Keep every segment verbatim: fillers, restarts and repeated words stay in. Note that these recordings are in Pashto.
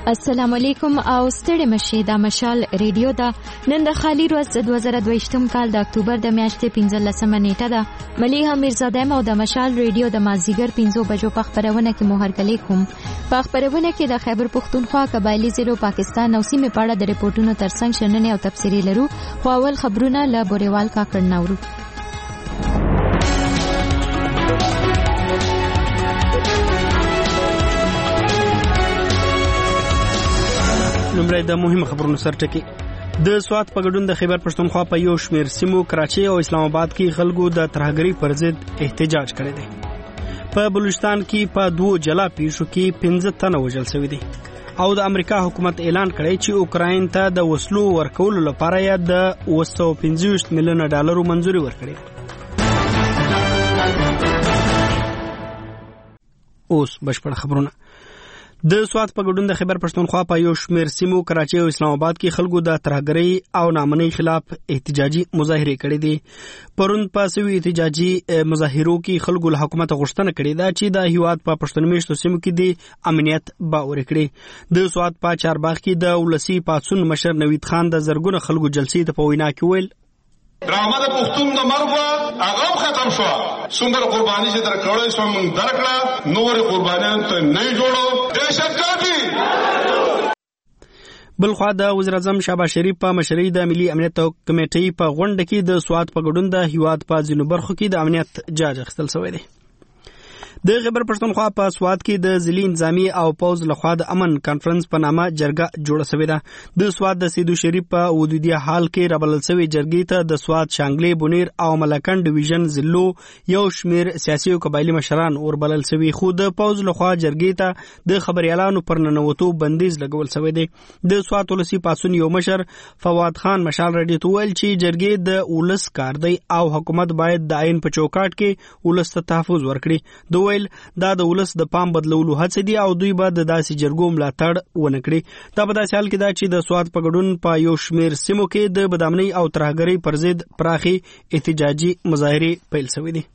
السلام علیکم او ستړي مشه د مشال ریډیو دا نن د خالی ورځ د دوه زره دوه کال د اکتوبر د میاشتې پنځلسمه نیټه ده. مليحه میرزاده مو د مشال ریډیو د مازیګر پنځو بجو په خبرونه کې مهرګلې کوم. په خبرونه کې د خیبر پختونخوا قبایلی ضلع پاکستان او سیمې په اړه د ریپورتونو ترڅنګ شننې او تفسیری لرو. خو اول خبرونه له بوريوال کاکړ نورو. لومړی د مهمو خبرونو سرټکی. د سوات په ګډون د خیبر پښتونخوا په یو شمیر سیمو کراچي او اسلام آباد کې خلکو د ترهګرۍ پر ضد احتجاج کړی دی. په بلوچستان کې په دوو جلا پیښو کې پنځه تنه وژل شوي دي او د امریکا حکومت اعلان کړی چې اوکراین ته د وسلو ورکولو لپاره یې د اوه سوه پنځه میلیونه ډالرو منځوري ورکړې. اوس بشپړ خبرونه. د سوات په ګډون د خیبر پښتونخوا په یو شمیر سیمو کراچي او اسلام آباد کې خلکو د ترهګرۍ او نامنۍ خلاف احتجاجي مظاهره کړې دي. پرون په سوي احتجاجي مظاهرو کې خلکو له حکومت غوښتنه کړې ده چې د هیواد په پښتونمیشتو سیمو کې د امنیت باور کړي. د سوات په چارباغ کې د ولسی پاتسون مشر نوید خان د زرګونو خلکو جلسې ته په وینا کې ویل ډرامه د پښتون د مرګ هغه ختم شو. څومره قرباني چې درکړې سو موږ درکړه، نور قربانیان ته نه جوړو. بلخوا د وزیر اعظم شهباز شریف په مشرۍ د ملي امنیت کمیټې په غونډه کې د سوات په ګډون د هیواد په ځینو برخو کې د امنیت جاج اخیستل شوی دی. د خیبر پښتونخوا په سوات کې د ضلعي انتظامی او پوز لخوا د امن کانفرنس په نامه جرګه جوړه شوې ده. د سوات د سیدو شریف په ودودیه حال کې رابلل شوې جرګې ته د سوات شانګلې بونیر او ملکن ډیویژن ضلعو یو شمیر سیاسي او قبایلی مشران وربلل شوي، خو د پوز لخوا جرګې ته د خبريالانو پر ننوتو بندیز لګول شوی دی. د سوات ولسی پاسون یو مشر فواد خان مشال رډي تویل چې جرګې د ولس کار دی او حکومت باید د عین په چوکاټ کې ولس ته تحفظ ورکړي. دوی دا د ولس د پام بدلولو هڅه دي او دوی به د داسې جرګو ملاتړ ونه کړي. دا په داسې حال کې ده چې د سوات په ګډون په یو شمیر سیمو کې د بدامنۍ او ترهګرۍ پر ضد پراخي احتجاجي مظاهرې پیل شوې دي.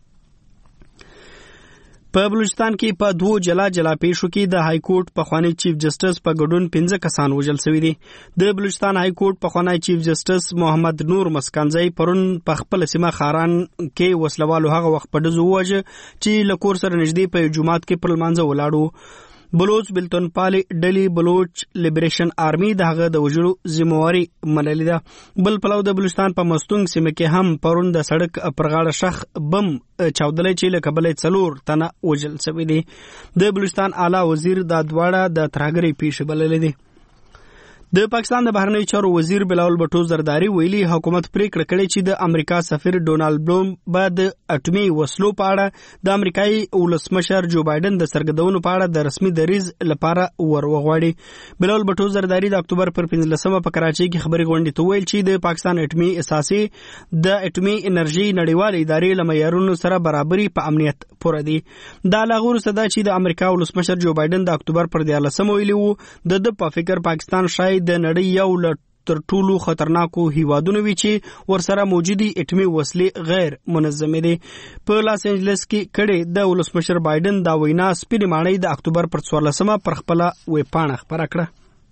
په بلوچستان کې په دوو جلا جلا پیښو کې د های کورټ پخوانی چیف جسټس په ګډون پنځه کسان وژل شوي دي. د بلوچستان های کورټ پخوانی چیف جسټس محمد نور مسکنزی پرون په خپل سیمه خاران کې وسلوالو هغه وخت په ډزو وواژه چې له کور سره نږدې په جومات کې پر لمانځه ولاړو. بلوچ بلتون پالي ډلې بلوچ لیبریشن آرمي دغه د وژلو ذمہواری منلې ده. بل پلو د بلوچستان په مستونګ سیمه کې هم پرون د سړک پر غاړه شخ بم چاودلې چې له کبلې څلور تنه وژل شوي دي. د بلوچستان اعلی وزیر دا دواړه د ترهګرۍ پیښې بللې دي. د پاکستان د بهرنیو چارو وزیر بلاول بټو زرداری ویلي حکومت پریکړه کړې چې د امریکا سفیر ډونالد بلوم به د اټومي وسلو په اړه د امریکایي ولسمشر جو بایدن د سرګردونو په اړه د رسمي دریز لپاره ور وغواړي. بلاول بټو زرداری د اکتوبر پر پنځلسمه په کراچۍ کې خبري غونډې ته ویل چې د پاکستان اټومي اساسي د اټومي انرژي نړیوال ادارې له معیارونو سره برابري په امنیت پوره دي. دا لاغور صدا چې د امریکا ولسمشر جو بایدن د اکتوبر پر دیارلسمه ویلي وو د د په فکر پاکستان شاید د نړۍ یو له تر ټولو خطرناکو هیوادونو وی چې ورسره موجودي اټومي وسلې غیر منظمې دي. په لاس انجلس کې کړي د ولسمشر بایدن دا وینا سپینې ماڼۍ د اکتوبر پر څوارلسمه پر خپل ویب پاڼه خبره کړه.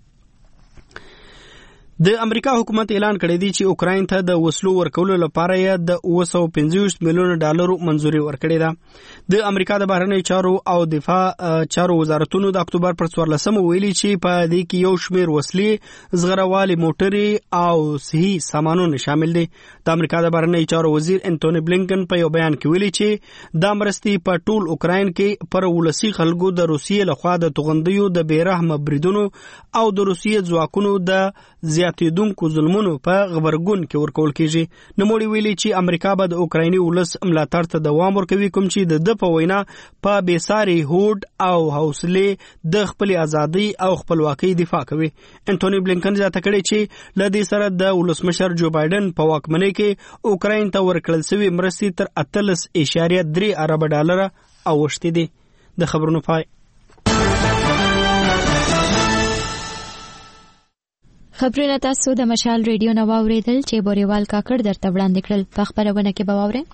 د امریکا حکومت اعلان کړی دی چې اوکراین ته د وسلو ورکولو لپاره یې د اوه سوه پنځه میلیونه ډالرو منځوري ورکړې ده. د امریکا د بهرنیو چارو او دفاع چارو وزارتونو د اکتوبر پر څوارلسمه ویلي چې په دې کې یو شمیر وسلې، زغروالي موټرې او صحي سامانونه شامل دي. د امریکا د بهرنیو چارو وزیر انټونی بلینکن په یو بیان کې ویلي چې دا مرستې په ټول اوکراین کې پر ولسي خلکو د روسیې لخوا د توغندیو د بیرحمه بریدونو او د روسیې ځواکونو د زیاتېدونکو ظلمونو په غبرګون کې ورکول کېږي. نوموړي ویلي چې امریکا به د اوکرایني ولس ملاتړ ته دوام ورکوي، کوم چې د ده په وینا په بېساري هوډ او حوصلې د خپلې ازادۍ او خپلواکۍ دفاع کوي. انټونی بلینکن زیاته کړې چې له دې سره د ولسمشر جو بایدن په واکمنۍ کې اوکراین ته ورکړل شوي مرستې تر اتلس اعشاریه درې اربه ډالره اوښتې دي. د خبرونو پای. خبرونه تاسو د مشال ریډیو نو واوریدل چې بوريوال کاکړ درته وړاندې کړل. په خبرونه کې به واورئ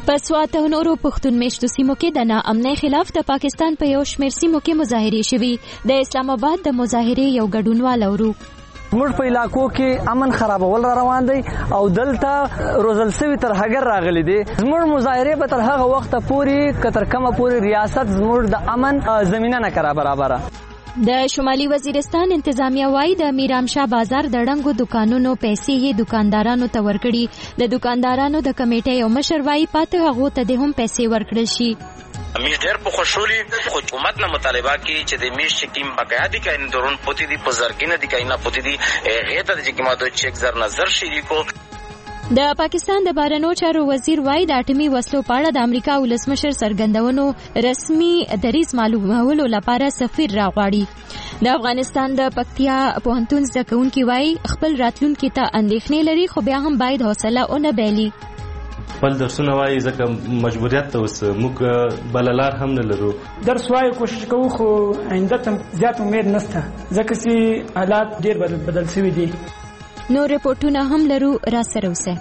په سوات او نورو پښتون میشتو سیمو کې د ناامنۍ خلاف د پاکستان په یو شمېر سیمو کې مظاهرې شوي. د اسلام آباد د مظاهرې یو ګډونوال اورو. موږ په علاقو کې امن خرابول را روان دي او دلته روزل سوي تر هغه راغلي دي. زموږ مظاهره به تر هغه وخت پورې کتر کمه پورې ریاست زموږ د امن زمينه نه کرا برابره. د شمالي وزیرستان انتظامیه وايي د میرامشاه بازار د ډنګو دکانونو پیسې یې دکاندارانو ته ورکړي. د دکاندارانو د کمیټې یو مشر وايي پاتې هغو ته د هم پیسې ورکړل شي. میش ډېر په خوشحالي حکومت نه مطالبه کوي چې د میش ټیم بقایا دي کاین درون پوتې دي په زرګینه دي کاینه پوتې دي هغه ته چې کماده چیک زر نظر شي کو. د پاکستان د بهرنیو چارو وزیر وايي د اټومي وسلو په اړه د امریکا ولسمشر څرګندونو رسمي دریځ معلومولو لپاره سفیر راغواړي. د افغانستان د پکتیا پوهنتون زده کوونکي وايي خپل راتلونکي ته اندېښنې لري خو بیا هم باید حوصله ونه بایلي. خپل درسونه وایي ځکه مجبوریت ته اوس موږ بله لار هم نه لرو. درس وایي کوشش کوو خو آینده ته زیات امید نشته ځکه چې حالات ډېر بدل شوي دي. نو رپورټونه هم لرو، را سره اوسئ.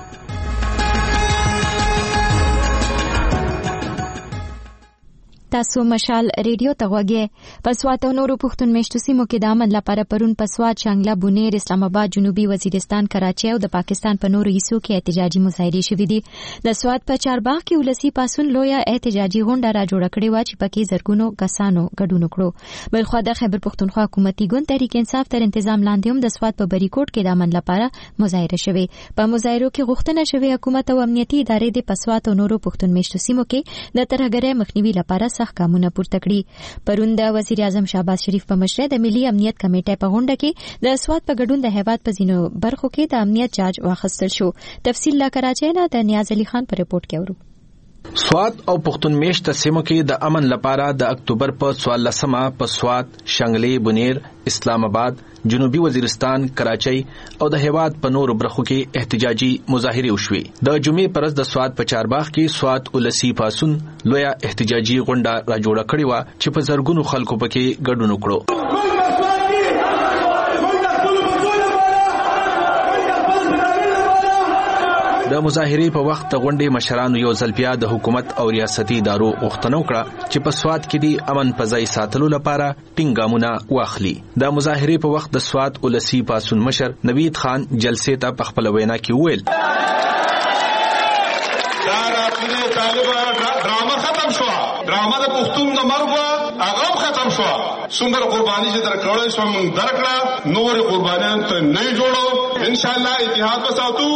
تاسو مشال ریډیو ته غوږی. په سوات او نورو پښتون میشتو سیمو کې د امن لپاره پرون په سوات، شانګله، بونیر، اسلام آباد، جنوبي وزیرستان، کراچۍ او د پاکستان په نورو حصو کې احتجاجي مظاهرې شوې دي. د سوات په چارباغ کې ولسی پاسون لویه احتجاجي غونډه را جوړه کړې وه چې پکې زرګونو کسانو ګډون وکړو. بلخوا د خیبر پښتونخوا حکومتي ګوند تحریک انصاف تر تنظیم لاندې هم د سوات په بریکوټ کې د امن لپاره مظاهره شوې. په مظاهرو کې غوښتنه شوې حکومت او امنیتي ادارې د په سوات او نورو پښتون میشتو سیمو کې د ترهګرۍ مخنیوي لپاره سخت ګامونه پورته کړي. پرون د وزیر اعظم شهباز شریف په مشرۍ د ملي امنیت کمیټې په غونډه کې د سوات په ګډون د هیواد په ځینو برخو کې د امنیت جاج واخیستل شو. تفصیل لا کراچۍ نه د نیاز علي خان په رپورټ کې اورو. سوات او پښتون میشت سیمو کې د امن لپاره د اکتوبر په څوارلسمه په سوات، شانګلې، بونیر، اسلام آباد، جنوبي وزیرستان، کراچۍ او د هیواد په نورو برخو کې احتجاجي مظاهرې وشوې. د جمعې پرز د سوات په چارباغ کې سوات ولسی پاسون لویه احتجاجي غونډه را جوړه کړې وه چې په زرګونو خلکو پکې ګډون وکړو. د مظاهرې په وخت د غونډې مشرانو یو ځل بیا د حکومت او ریاستي ادارو غوښتنه وکړه چې په سوات کې د امن په ځای ساتلو لپاره ټینګ ګامونه واخلي. د مظاهرې په وخت د سوات ولسی پاسون مشر نوید خان جلسې ته په خپل وینا کې وویل دا راتلونکي طالبان ډرامه ختم شو، ډرامه د پښتون د مرګ هغه ختم شو. څومره قرباني چې درکړې سو موږ درکړه، نور قربانیان ته نه جوړو. ان شاء الله اتحاد وساتو.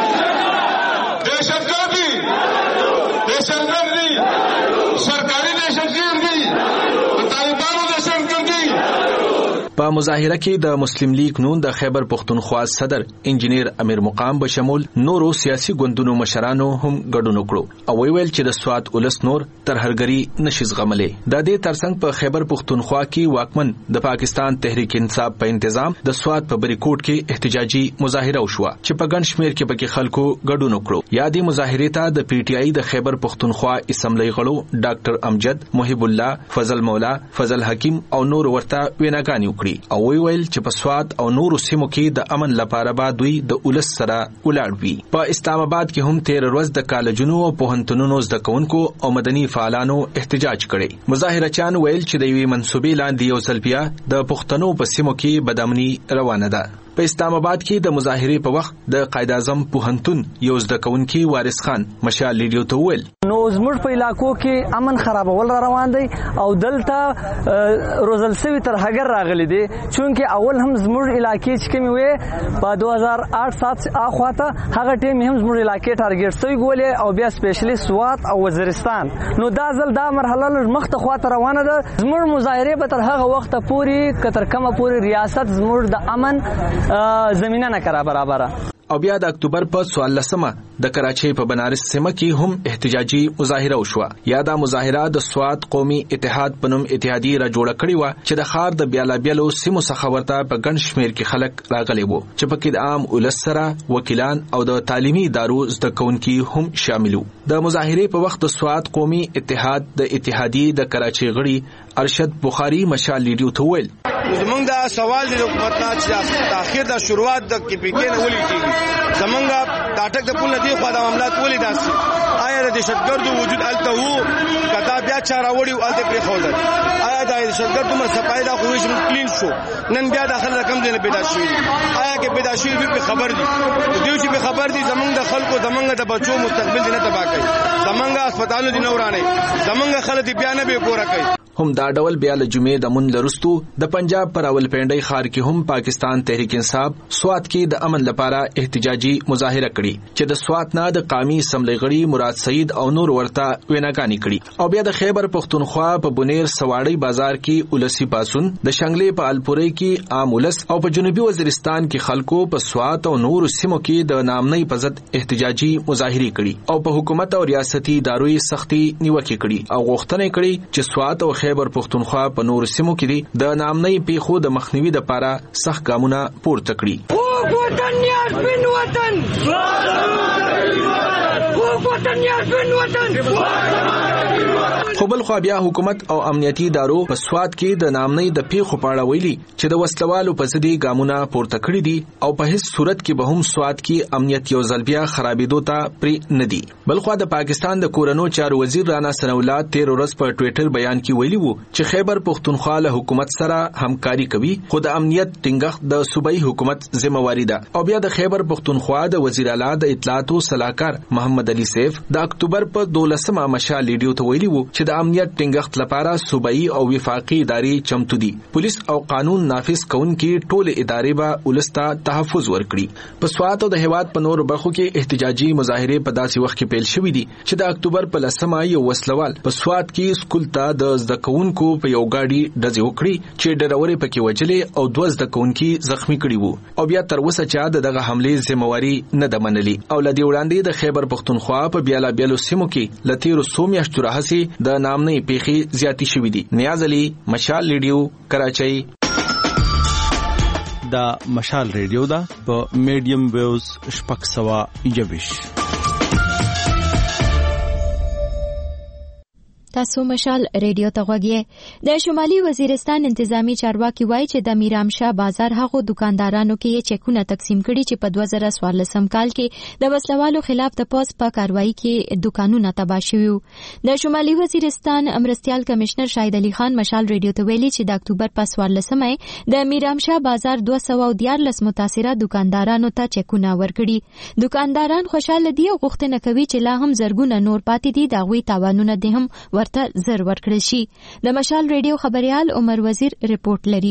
دهشتگردی دهشتگردی سرکاری دهشتگردی طالبانو دهشتگردی. په مظاهره کې د مسلم لیگ نون د خیبر پښتونخوا صدر انجینیر امیر مقام به شمول نورو سیاسي ګوندونو مشرانو هم ګډون وکړو او ویل چې د سوات ولس نور ترهګری نشي زغملې. د دې ترڅنګ په خیبر پښتونخوا کې واکمن د پاکستان تحریک انصاف په تنظیم د سوات په بریکوټ کې احتجاجي مظاهره وشوه چې په ګڼ شمېر کې پکې خلکو ګډون وکړو. یادې مظاهرې ته د پی ټی آی د خیبر پښتونخوا اسمبلی غړو ډاکټر امجد، محب الله، فضل مولا، فضل حکیم او نور ورته ویناګانې وکړي او وی ویل چې په سوات او نورو سیمو کې د امن لپاره به دوی د ولس سره ولاړ وي. په اسلام آباد کې هم تیر ورځ د کالجونو او پوهنتونونو زده کوونکو او مدني فعالانو احتجاج کړي. مظاهرچیان ویل چې د یوې منسوبې لاندې یو ځل بیا د پښتنو په سیمو کې بدامني روانه ده. په اسلام آباد کې د مظاهرې په وخت د قائد اعظم پوهنتون یو زده کوونکی وارث خان مشال ریډیو ته ویل نو زموږ په علاقو کې امن خرابول را روان دي او دلته روزل سوي تر هغه راغلي دي چونکه اول هم زموږ علاقې چې کوم وي په دوه هزار آठ سات اخواته هغه ټیم هم زموږ علاقې ټارګټ سوي ګولې او بیا سپیشلی سوات او وزیرستان. نو دا ځل دا مرحله مخته خواته روانه ده. زموږ مظاهره به تر هغه وخت پورې کتر کمه پورې ریاست زموږ د امن زمينه نه کرا برابره. او بیا د اکتوبر په څوارلسمه د کراچۍ په بنارس سیمه کې هم احتجاجي مظاهره وشوه. یا دا مظاهره د سوات قومي اتحاد په نوم اتحادیه را جوړه کړې وه چې د ښار د بیلابیلو سیمو څخه ورته په ګڼ شمېر کې خلک راغلي وو چې پکې د عام ولس سره وکیلان او د تعلیمي ادارو زده کوونکي هم شامل وو. د مظاهرې په وخت د سوات قومي اتحاد د اتحادیې د کراچۍ غړي ارشد بخاری مشال ریډیو ته ویل زمونږ دا سوال دی د حکومت نه چې تاخیر د شروعات د کې پی کې نه ولې کیږي زمونږ د اټک د پول دی خو د معاملات ولې داسي آیا د دهشتګردو وجود الته وو کدا بیا چاره وړي او الته پرې خو ده آیا د دهشتګردو مر صفای دا خو ویش کلین شو نن بیا داخله رقم دی نه پیدا شوی آیا کې پیدا شوی به خبر دي دوی چې به خبر دي زمونږ د خلکو زمونږ د بچو مستقبل دی نه تباہ کوي زمونږ هسپتالونو دی نه ورانه زمونږ خلک بیا نه به ګوره کوي هم دا ډول بیا له جمعې د مون لرستو د پنجاب پر راولپنډي ښار کې هم پاکستان تحریک انصاف سوات کې د امن لپاره احتجاجي مظاهره کړي چې د سوات نه د قومي اسمبلی غړي مراد سعید او نور ورته ویناګانی کړي او بیا د خیبر پختونخوا په بنیر سواړی بازار کې ولسی پاسون د شنګلې په الپوري کې عام ولس او په جنوبي وزیرستان کې خلکو په سوات او نور سیمو کې د نامنۍ په ضد احتجاجي مظاهره کړي او په حکومت او ریاستي ادارو سختي نیوکه کړي او غوښتنه کړي چې سوات او خیبر پختونخوا په نور سیمو کې دي د نامنۍ پیښو د مخنیوي لپاره سخت ګامونه پورته کړي. وطن یار بن وطن وطن یار بن وطن خو بل خو بیا حکومت او امنیتي ادارو په سوات کې د نامنۍ د پیښو په اړه ویلي چې د وسلوالو په ضد ګامونه پورته کړي دي او په هیڅ صورت کې به هم سوات کې امنیت یو ځل بیا خرابېدو ته پرې نه دي. بل خو د پاکستان د کورونو چارو وزیر رانا ثناء الله تیر ورځ په ټوئیټر بیان کې ویلي وو چې خیبر پختونخوا له حکومت سره همکاري کوي خو د امنیت ټینګښت د صوبایي حکومت ذمہواری ده او بیا د خیبر پختونخوا د وزیر اعلی د اطلاعات او صلاحکار محمد علي سیف د اکتوبر په دولسمه مشال لیډیو ته ویلي وو چې د امنیت ټینګښت لپاره صوبایي او وفاقي ادارې چمتو دي. پولیس او قانون نافذ کوونکي ټول ادارې به ولسته تحفظ ورکړي. په سوات او د هیواد په نور برخو کې احتجاجي مظاهره په داسې وخت کې پیل شوې دي چې د اکتوبر په لسمه یو وسلوال په سوات کې سکول ته د زده کوونکو په یو گاډي ډزې وکړي چې ډرورې پکې وجلې او دوه زده کوونکي زخمی کړي وو او بیا تر اوسه چا دغه حملې ذمہواری نه ده منلې او لدی وړاندې د خیبر پختونخوا په بیالا بیلو سیمو کې لتیرو سومیاشتو راهسي د نامنۍ پیښې زیاتې شوې دي. نیاز علي، مشال ریډیو، کراچۍ. دا مشال ریډیو دا په میډیم ویوز شپږ سوه یوویش. تاسو مشال ریډیو ته غوږی. د شمالي وزیرستان انتظامی چارواکي وایي چې د میرامشاه بازار هغو دکاندارانو کې چکونه تقسیم کړي چې په دوه زره څوارلسم کال کې د وسلوالو خلاف د پوس په کاروایی کې دکانونه تباه شوي وو. د شمالي وزیرستان مرستیال کمشنر شاهد علي خان مشال ریډیو ته ویلي چې د اکتوبر په څوارلسمه د میرامشاه بازار دوه سوه دیارلس متاثره دکاندارانو ته چکونه ورکړي. دکانداران خوشاله دي او غوښتنه کوي چې لا هم زرګونه نور پاتې دي د هغوی تاوانونه دې هم ورته زر ورکړل شي. د مشال ریډیو خبريال عمر وزیر رپورټ لري.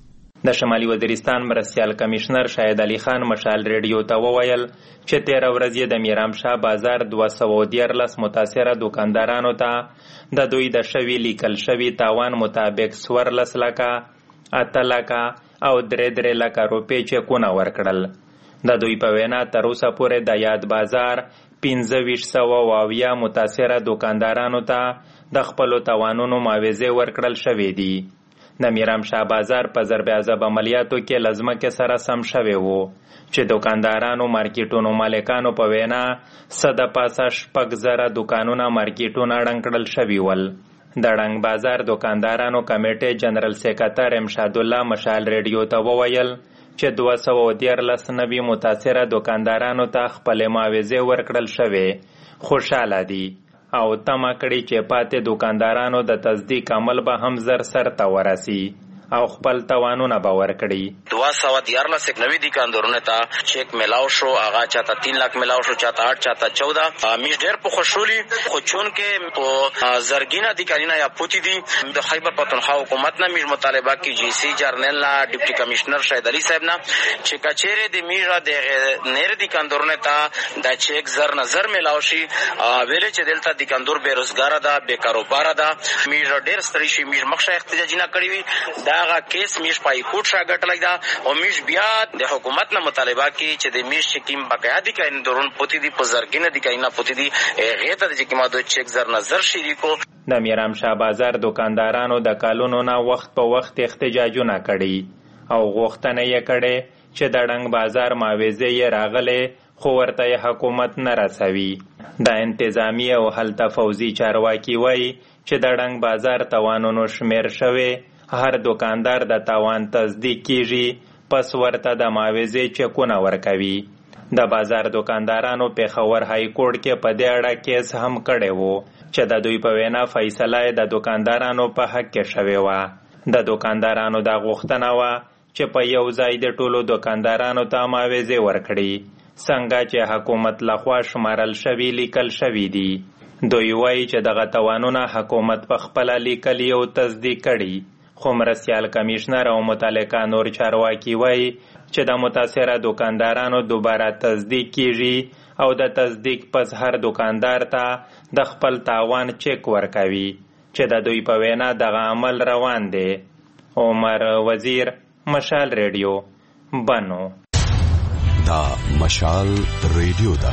د شمالي وزیرستان مرستیال کمشنر شاهد علي خان مشال ریډیو ته وویل چې تیر ورځ یې د میرامشاه بازار دوه سوه دیارلس متاثره دکاندارانو ته د دوی د شوي لیکل شوي تاوان مطابق څوارلس لکه، اته لکه او درې درې لکه روپۍ چکونه ورکړل. د دوی په وینا تر اوسه پورې د یاد بازار پنځه ویشت سوه اویا متاثره دکاندارانو ته د خپلو تاوانونو معاوضې ورکړل شوې دي. د میرامشاه بازار په ضرب عذاب عملیاتو کې له ځمکې سره سم شوی وو چې دکاندارانو مارکیټونو مالکانو په وینا څه د پاسه شپږ زره دکانونه مارکیټونه ړنګ کړل شوي ول. د ړنګ بازار دکاندارانو کمیټې جنرال سیکرټر امشاد الله مشال ریډیو ته وویل چې دوه سوه دیارلس نوي متاثره دکاندارانو ته خپلې معاوضې ورکړل شوې خوشاله دي او تمه کړي چې پاتې دکاندارانو د تصدیق عمل به هم زر سرته ورسي او خپل توانونه به ورکړي. دوه سوه دیارلس نوي دکاندارونو ته چیک میلاو شو، هغه چاته تین لاک میلاو شو، چاته آټ، چاته چوده. میش ډېر په خوشحالي خو چونکې په زرګینه دکانونه یا پوتی دي د خیبر پختونخوا حکومت نه میش مطالبه کی جی سی جرنل نه ډیپټي کمشنر شاهد علي صاحب نه چې کچېره د میژه د نیر دکاندارونو ته د چیک زر نظر میلاو شي ویلې چې دلته دکاندار بیروزګار ده، بې کاروبار ده. میژ ډېر ستړي شي، میژ مخشه احتجاجي نه کړی وي. دا هغه کیس میش پای کوټ شا ګټلای دا او میش بیا د حکومت نه مطالبه کی چې د میش چکیم بقایا دي کین درون پوتی دي پزرګینه دي کینا پوتی دي غیته د چکیما د چک زر نظر شریکو. د میرامشاه بازار دکاندارانو د کالونو نه وخت په وخت احتجاجونه کړي او غوښتنه یې کړي چې د ډنګ بازار معاوضې یې راغلې خو ورته حکومت نه رسوي. د انتظامی او هلته فوزي چارواکي وایي چې د ډنګ بازار توانونو شمیر شوی هر دکاندار د تاوان تصدیق کیږي، پس ورته د معاوضې چکونه ورکوي. د بازار دکاندارانو پیښور های کورټ کې په دې اړه کیس هم کړی وو چې د دوی په وینا فیصله د دکاندارانو په حق کې شوې وه. د دکاندارانو دا غوښتنه وه چې په یو ځای د ټولو دکاندارانو ته معاوضې ورکړي، څنګه چې حکومت لخوا شمارل شوي لیکل شوي دي. دوی وایي چې دغه توانونه حکومت په خپله لیکلي او تصدیق کړي، خو مرستیال کمیشنر او متعلقه نور چارواکي وایي چې د متاثره دکاندارانو دوباره تصدیق کیږي او د تصدیق پس هر دکاندار ته د خپل تاوان چک ورکوي چې د دوی په وینا دغه عمل روان دی. عمر وزیر، مشال ریډیو، بنو. دا مشال ریډیو دا.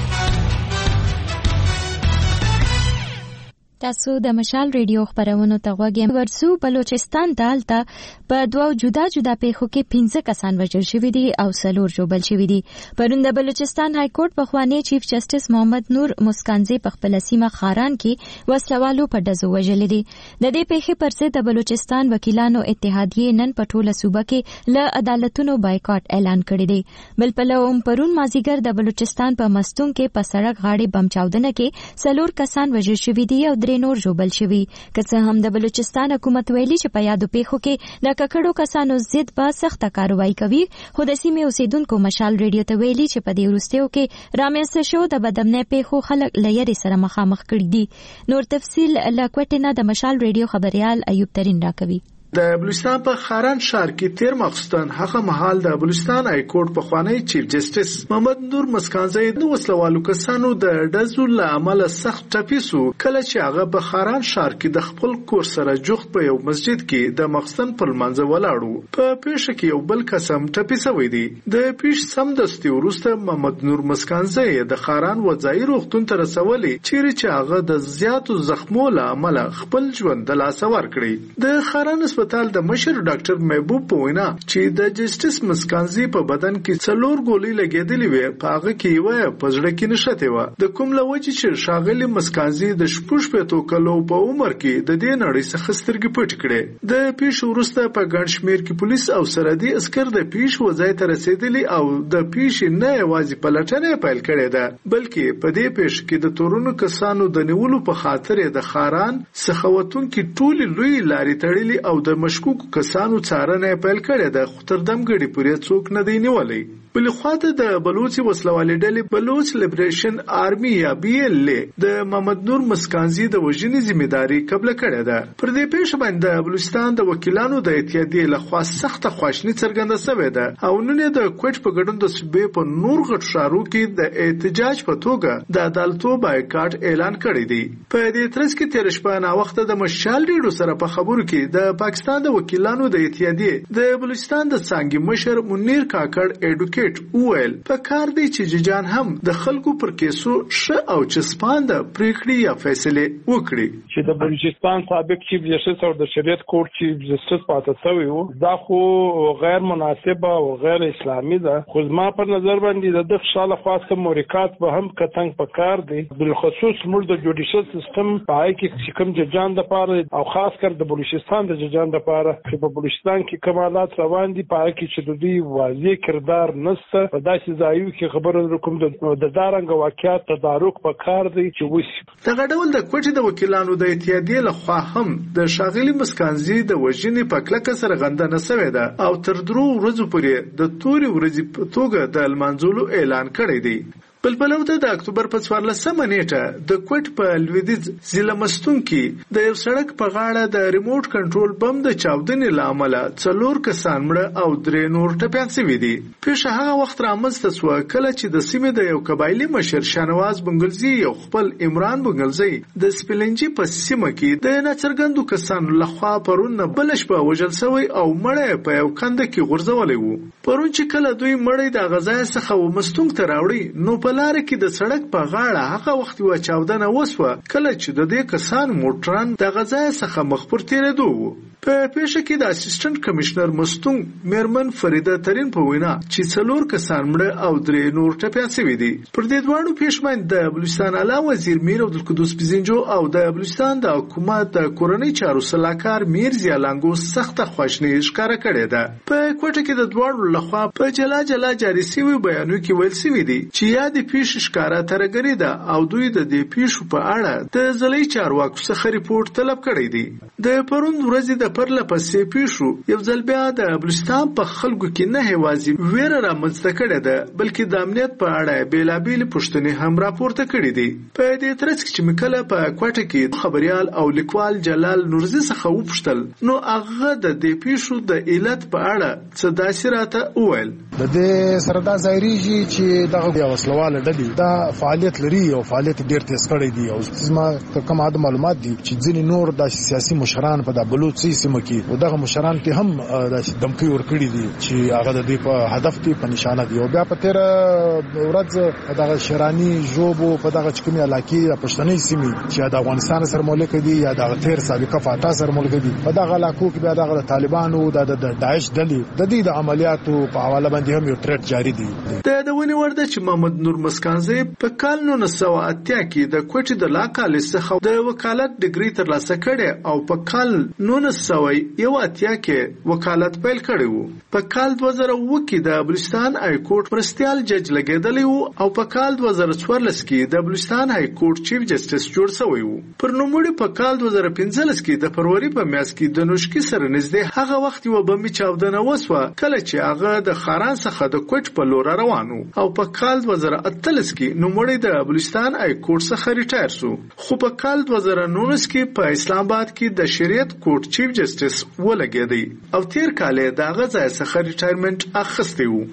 تاسو د مشال ریډیو خبرونو ته غوږ یې. ورسو بلوچستان ته هلته په دوو جدا جدا پیښو کې پنځه کسان وژل شوي دي او څلور ژوبل شوي دي. پرون د بلوچستان های کورټ پخوانی چیف جسټس محمد نور مسکانزی په خپله سیمه خاران کې وسلوالو په ډزو وژلي دي. د دې پیښې پر ضد د بلوچستان وکیلانو اتحادیې نن په ټوله صوبه کې له عدالتونو بایکاټ اعلان کړی دی. بل پلوه هم پرون مازیګر د بلوچستان په مستون کې په سړک غاړې بم چاودنه کې څلور کسان وژل شوي دي او درې نور ژوبل شوي. که څه هم د بلوچستان حکومت ویلي چې په یادو پیښو کې د ککړو کسانو ضد به سخته کاروایی کوي، خو د سیمې اوسیدونکو مشال ریډیو ته ویلي چې په دې وروستیو کې رامنځته شو د بدامنۍ پیښو خلک له یرې سره مخامخ کړي دي. نور تفصیل له کوټې نه د مشال ریډیو خبریال ایوب ترین راکوي. د بلوچستان په خاران ښار کې تیر ماخستان هغه مهال د بلوچستان های کورټ پخوانی چیف جسټس محمد نور مسکانزی د وسلوالو کسانو د ډزو له امله سخت ټپي سو، کله چې هغه په خاران ښار کې د خپل کور سره جوخت په یو مسجد کې د مخستن پر منځ ولاړو. په پیښه کې یو بل قسم ټپي شوی دی. د پیښ سمدستي وروسته محمد نور مسکانزی د خاران وځای روغتون ته رسولي، چیرې چې هغه د زیاتو زخمو له امله خپل ژوند د لاسه ورکړی. د خاران هسپتال د مشر ډاکټر محبوب په وینا چې د جسټس مسکانزی په بدن کې څلور ګولۍ لګېدلې وې، په هغه کې یوه په زړه کې نښتې وه. د کوم له وجې چې ښاغلي مسکانزی د شپږ شپېتو کلو په عمر کې د دې نړۍ څخه سترګې پټې کړې. د پیښې وروسته په ګڼ شمېر کې پولیس او سرحدي عسکر د پیښې وځای ته رسېدلي او د پیښې نه یوازې پلټنه پیل کړې ده، بلکې په دې پیښه کې د تورنو کسانو د نیولو په خاطر د خاران څخه وتونکي ټولې لوی لارې تړلې او د مشکوکو کسانو څارنه پیل کړې ده، خو تر دمګړي پورې څوک نه دی نیولی. بلې خواته د بلوچي وسلوالې ډلې بلوچ لیبریشن آرمي یا بی ایل اے د محمد نور مسکانزي د وژنې ذمہداري قبول کړې ده. پر دې پیښه باندې د بلوچستان د وکیلانو د اتحادیې لخوا سخته خواشیني څرګنده شوې ده او نن یې د کوټ په ګډون د صوبې په نور غټ ښارو کې د احتجاج په توګه د عدالتو بایکاټ اعلان کړی دی. په دې ترڅ کې تیر شپه نا وخت د مشال ریډیو سره په خبرو کې د پاکستان د وکیلانو د اتحادیې د بلوچستان د څانګې مشر منیر کاکړ ایډوکیټ وویل په کار دی چې ججان هم د خلکو پر کیسو ښه او چسپاند پریکړې یا فیصلې وکړي. چې د بلوچستان سابق چیف جسټس او د شریعت کورټ چیف جسټس پاتې شوی وو، دا خو غیر مناسبه او غیر اسلامي ده. خو زما په نظر باندې د دغه شاله خاصه مورکات به هم کتنګ په کار دی، بالخصوص موږ د جوډیشل سیستم په هغه کې چې کوم ججان د پاره او خاص کر د بلوچستان د ججان د پاره چې په بلوچستان کې کمالات روان دي، په هغه کې چې د دوی واضح کردار نشته. په داسې ځایو کې خبره کوم د دارنګ واقعیت تدارک په کار دی چې وشي. دغه ډول د کوټې د وکیلانو د اتحادیې لخوا هم د ښاغلي مسکانزي د وژنې په کلکه سرغندنه شوې ده او تر درو ورځو پورې د تورې ورځې په توګه د لمانځلو اعلان کړی دی. بل بلو ته د اکتوبر په څوارلسمه نیټه د کوټ په لویدیځ ضلع مستون کې د یو سړک په غاړه د ریموټ کنټرول بم د چاودنې له امله څلور کسان مړه او درې نور ټپیان شوي دي. پیښه هغه وخت رامنځته سوه کله چې د سیمې د یو قبایلي مشر شانواز بنګلزي یو خپل عمران بنګلزي د سپلنجي په سیمه کې د ناڅرګندو کسانو لخوا پرون بله شپه وژل شوی او مړی په یو کنده کې غورځولی وو. پرون چې کله دوی مړی د هغه ځای څخه ومستون ته راوړي، نو په لاره کې د سړک په غاړه هغه وخت یوه چاودنه وسوه کله چې د دې کسانو موټران د هغه ځای څخه مخ پر تېرېدو وو. په پیښه کې د اسسټنټ کمشنر مستون میرمن فریده ترین په وینا چې څلور کسان مړه او درې نور ټپیان شوي دي. پر دې دواړو پیښمن د بلوچستان اعلی وزیر میر عبدالقدوس بزنجو او د بلوچستان د حکومت د کورنۍ چارو سلاکار میر زیالانګو سخته خواشنی ښکاره کړې ده. په کوټه کې د دواړو لخوا په جلا جلا جاري شوي بیانو کې ویل شوي دي چې یادې پیښې ښکاره ترګري ده او دوی د دې پیښو په اړه د ځلۍ چارواکو څخه ریپورت طلب کړی دی. د پروند ورځې د پرله پسې پیښو یو ځل بیا د بلوچستان په خلکو کې نه هوازي ویره رامنځته کړې ده بلکې د امنیت په اړه بیلابېل پوښتنې هم راپورته کړې دي. په دې ترڅ کې چې مکله په کوټه کې خبريال او لیکوال جلال نورزي څخه وپوښتل نو هغه د دې پیښو د علت په اړه څه داسې راته وویل. د دې سره دا ظاهريږي چې دغه وسلواله ډلې دا فعالیت لري او فعالیت ډیر تیز کړی دی او زما کوم عادت معلومات دي چې ځینې نور د سیاسي مشران په د بلوچستان سیمه کې او دغه مشران کې هم د دمکې ورکړي دي چې هغه د دې په هدف کې په نشانه دي او بیا په تیر ورځ دغه شرانی جوبو په دغه چکمي علاقې د پښتني سیمه چې د افغانستان سره مولک دي یا د تیر سابقه فاتا سره مولک دي په دغه علاقو کې بیا دغه طالبانو د داعش ډلې د دې د عملیاتو په حواله باندې هم یو تریټ جاری دي. د دونی ورده چې محمد نور مسکانزی په کال نولس سوه اتیا کې د کوټې د لا کالج څخه د وکالت ډیګري ترلاسه کړي او په کال نولس سوه یو اتیا کې وکالت پیل کړی وو. په کال دوه زره اووه کې د بلوچستان های کورټ مرستیال جج لګیدلی وو او په کال دوه زره څوارلس کې د بلوچستان های کورټ چیف جسټس جوړ شوی وو. پر نوموړي په کال دوه زره پنځلس کې د فروری په میاشت کې د نوشکی سره نږدې هغه وخت یو بمبي چاودنه وسوه کله چې هغه د خاران څخه د کوټ په لور روانو او په کال دوه زره اتلس کې نوموړي د بلوچستان های کورټ څخه ریټایر شو. خو په کال دوه زره نولس کې په اسلام آباد کې د شریعت کورټ چیف جسټس ولګیدی او تیر کال یې د هغه ځای څخه ریټایرمنټ اخیستی وو.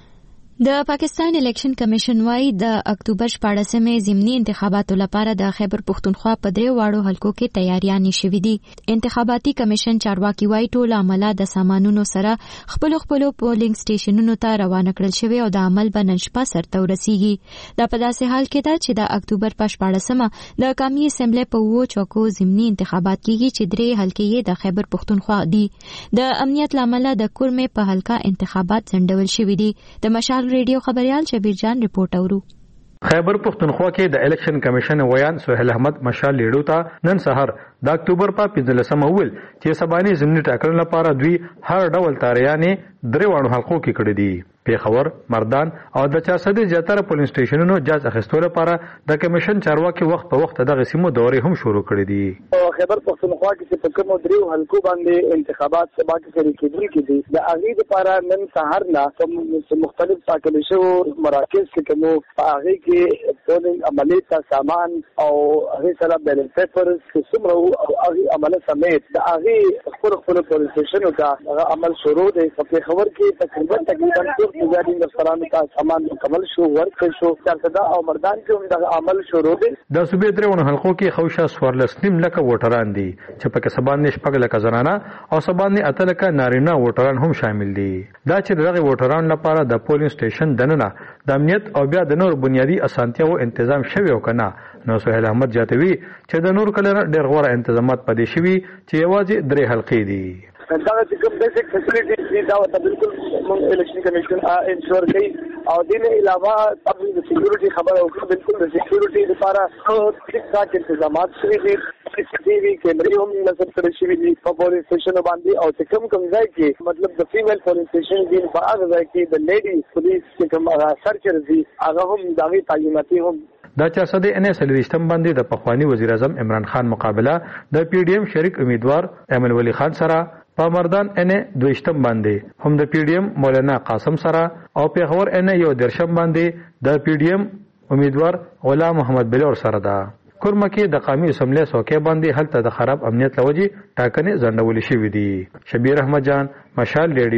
د پاکستان الیکشن کمیشن وايي د اکتوبر شپاړسمې ضمني انتخاباتو لپاره د خیبر پښتونخوا په درې واړو حلقو کې تیاریانې شوې دي. انتخاباتي کمیشن چارواکي وايي ټول عمله د سامانونو سره خپل خپل پولینګ سټیشنونو ته روانه کړل شوی او د عمل به نن شپه سرته ورسیږي. دا په داسې حال کې ده چې د اکتوبر په شپاړسمه د قومي اسمبلی په وو چوکو ضمني انتخابات کیږي چې درې حلقې یې د خیبر پښتونخوا دي. د امنیت لامل د کورمې په حلقه انتخابات ځنډول شوي دي. د مشال ریډیو خبريال شبیر جان رپورټ اورو. خیبر پښتونخوا کې د الیکشن کمیشن ویان سہیل احمد مشال لیډو ته نن سهار د اکتوبر په پنځلسمه ویل چې سباني ضمني ټاکنو لپاره دوی هر ډول تاریانې درې وانو حلقو کې کړې دي. پیښور، مردان او د چارسدې زیاتره پولینګ سټیشنونو جاج اخیستو لپاره د کمیشن چارواکي وخت په وخت دغه سیمو دورې هم شروع کړې دي. خیبر پښتونخوا کې چې په کومو درې حلقو باندې انتخابات سبا کې شروع کېدونکي دي د هغې لپاره نن سهار نه کوم مختلف ټاکل شوي مراکز کې کومو په هغې کې پولینګ عملې ته سامان او هغې سره بیلټ پیپرز چې څومره او هغې عمله سمیت د هغې خپلو خپلو پولیس سټیشنو ته هغه عمل شروع دی. په پېښور کې تقریبا تقریبا ټول مجاهدین افسرانو ته سامان مکمل شو، ورکړل شو. چارسده او مردان کې هم دغه عمل شروع دی. د صوبې درېونو حلقو کې خوشه څوارلس نیم لکه ووټران دي چې پکې سبانې شپږ لکه زنانه او سبانې اته لکه نارینه ووټران هم شامل دي. دا چې دغه ووټران لپاره د پولینګ سټیشن دننه د امنیت او بیا د نور بنیادی اسانتیاو تنظیم شوی او کنه نو سہیل احمد جاتوی چې د نور کله ډېر غوړه تنظیمات پدې شوي چې یوازې درې حلقې دي. دا چې کوم بیسیک فیسیلیټیز دي دا ته بالکل موږ الیکشن کمیشن انشور کوي او دې نه علاوه تاسو د سکیورټي خبره وکړه. بالکل د سکیورټي لپاره ټیک ټاک انتظامات شوي دي. سی سی ټي وي کیمرې هم نصب کړل شوي دي په پولیس سټیشنو باندې او چې کوم کوم ځای کې مطلب د فیمیل پولیس سټیشن دي په هغه ځای کې د لیډي پولیس چې کوم سرچر دي هغه هم دغه تعیناتي هم دا چارسدې ان سلويشتم باندې د پخوانی وزیر اعظم عمران خان مقابله د پی ډی ایم شریک امیدوار ایمن ولی خان سره، په مردان ان دویشتم باندې هم د پی ډی ایم مولانا قاسم سره او پیښور ان یو درشم باندې د پی ډی ایم امیدوار غلام محمد بلور سره ده. کورمه کې د قومي اسمبلی څوکۍ باندې هلته د خراب امنیت لوجې ټاکنې ځنډول شوې دي. شبیر احمد جان، مشال ریډیو،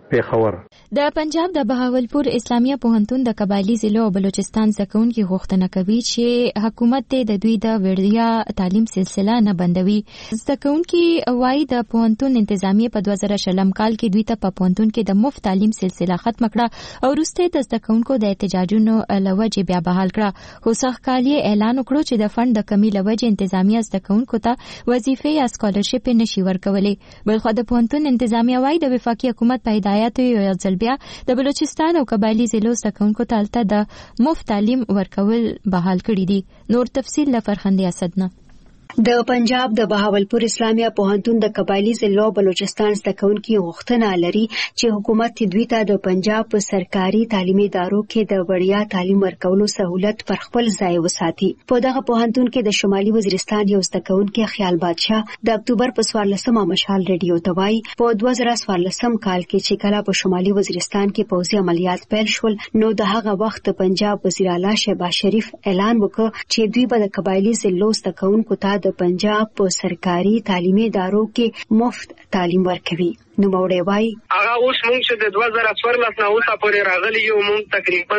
پیښور. د پنجاب د بهاولپور اسلامیه پوهنتون د قبایلی ضلعو او بلوچستان زکونکي غوښتنه کوي چې حکومت د دوی د وړیا تعلیم سلسله نه بندوي. زکونکي وايي د پوهنتون انتظامیه په دوه زره شلم کال کې دوی ته په پوهنتون کې د مفت تعلیم سلسله ختم کړه او وروسته د زکونکو د احتجاجونو لوجه بیا بحال کړه. خو سخکالي اعلان وکړو چې د فند د کمی لوجه انتظامیه زکونکو ته وظیفې یا سکالرشپ نشي ورکولای. بلخو د پوهنتون انتظامیه وايي د وفاقي حکومت په هدایت یو ځل بیا د بلوچستان او قبایلی ضلعو زکونکو ته الته د مفت تعلیم ورکول بحال کړي دي. نور تفصیل له فرخندې اسدنه. د پنجاب د بهاولپور اسلامیه پوهنتون د قبایلی ضلعو بلوچستان زکونکي غوښتنه لري چې حکومت دوی ته د پنجاب په سرکاري تعلیمي ادارو کې د وړیا تعلیم ورکولو سہولت پر خپل ځای وساتي. په دغه پوهنتون کې د شمالي وزیرستان یو زکونکي خیال بادشاه د اکتوبر په څوارلسمه مشال ریډیو ته وایي په دوه زره څوارلسم کال کې چې کله په شمالي وزیرستان کې پوځي عملیات پیل شول نو د هغه وخت پنجاب وزیر اعلی شهباز شریف اعلان وکړ چې دوی به د قبایلی ضلعو زکونکو ته د پنجاب په سرکاري تعلیمي ادارو کې مفت تعلیم ورکوي. نو موړې وای هغه اوس مونږ چې د دوه زره څوارلس نه اوسه پورې راغلي یو مونږ تقریبا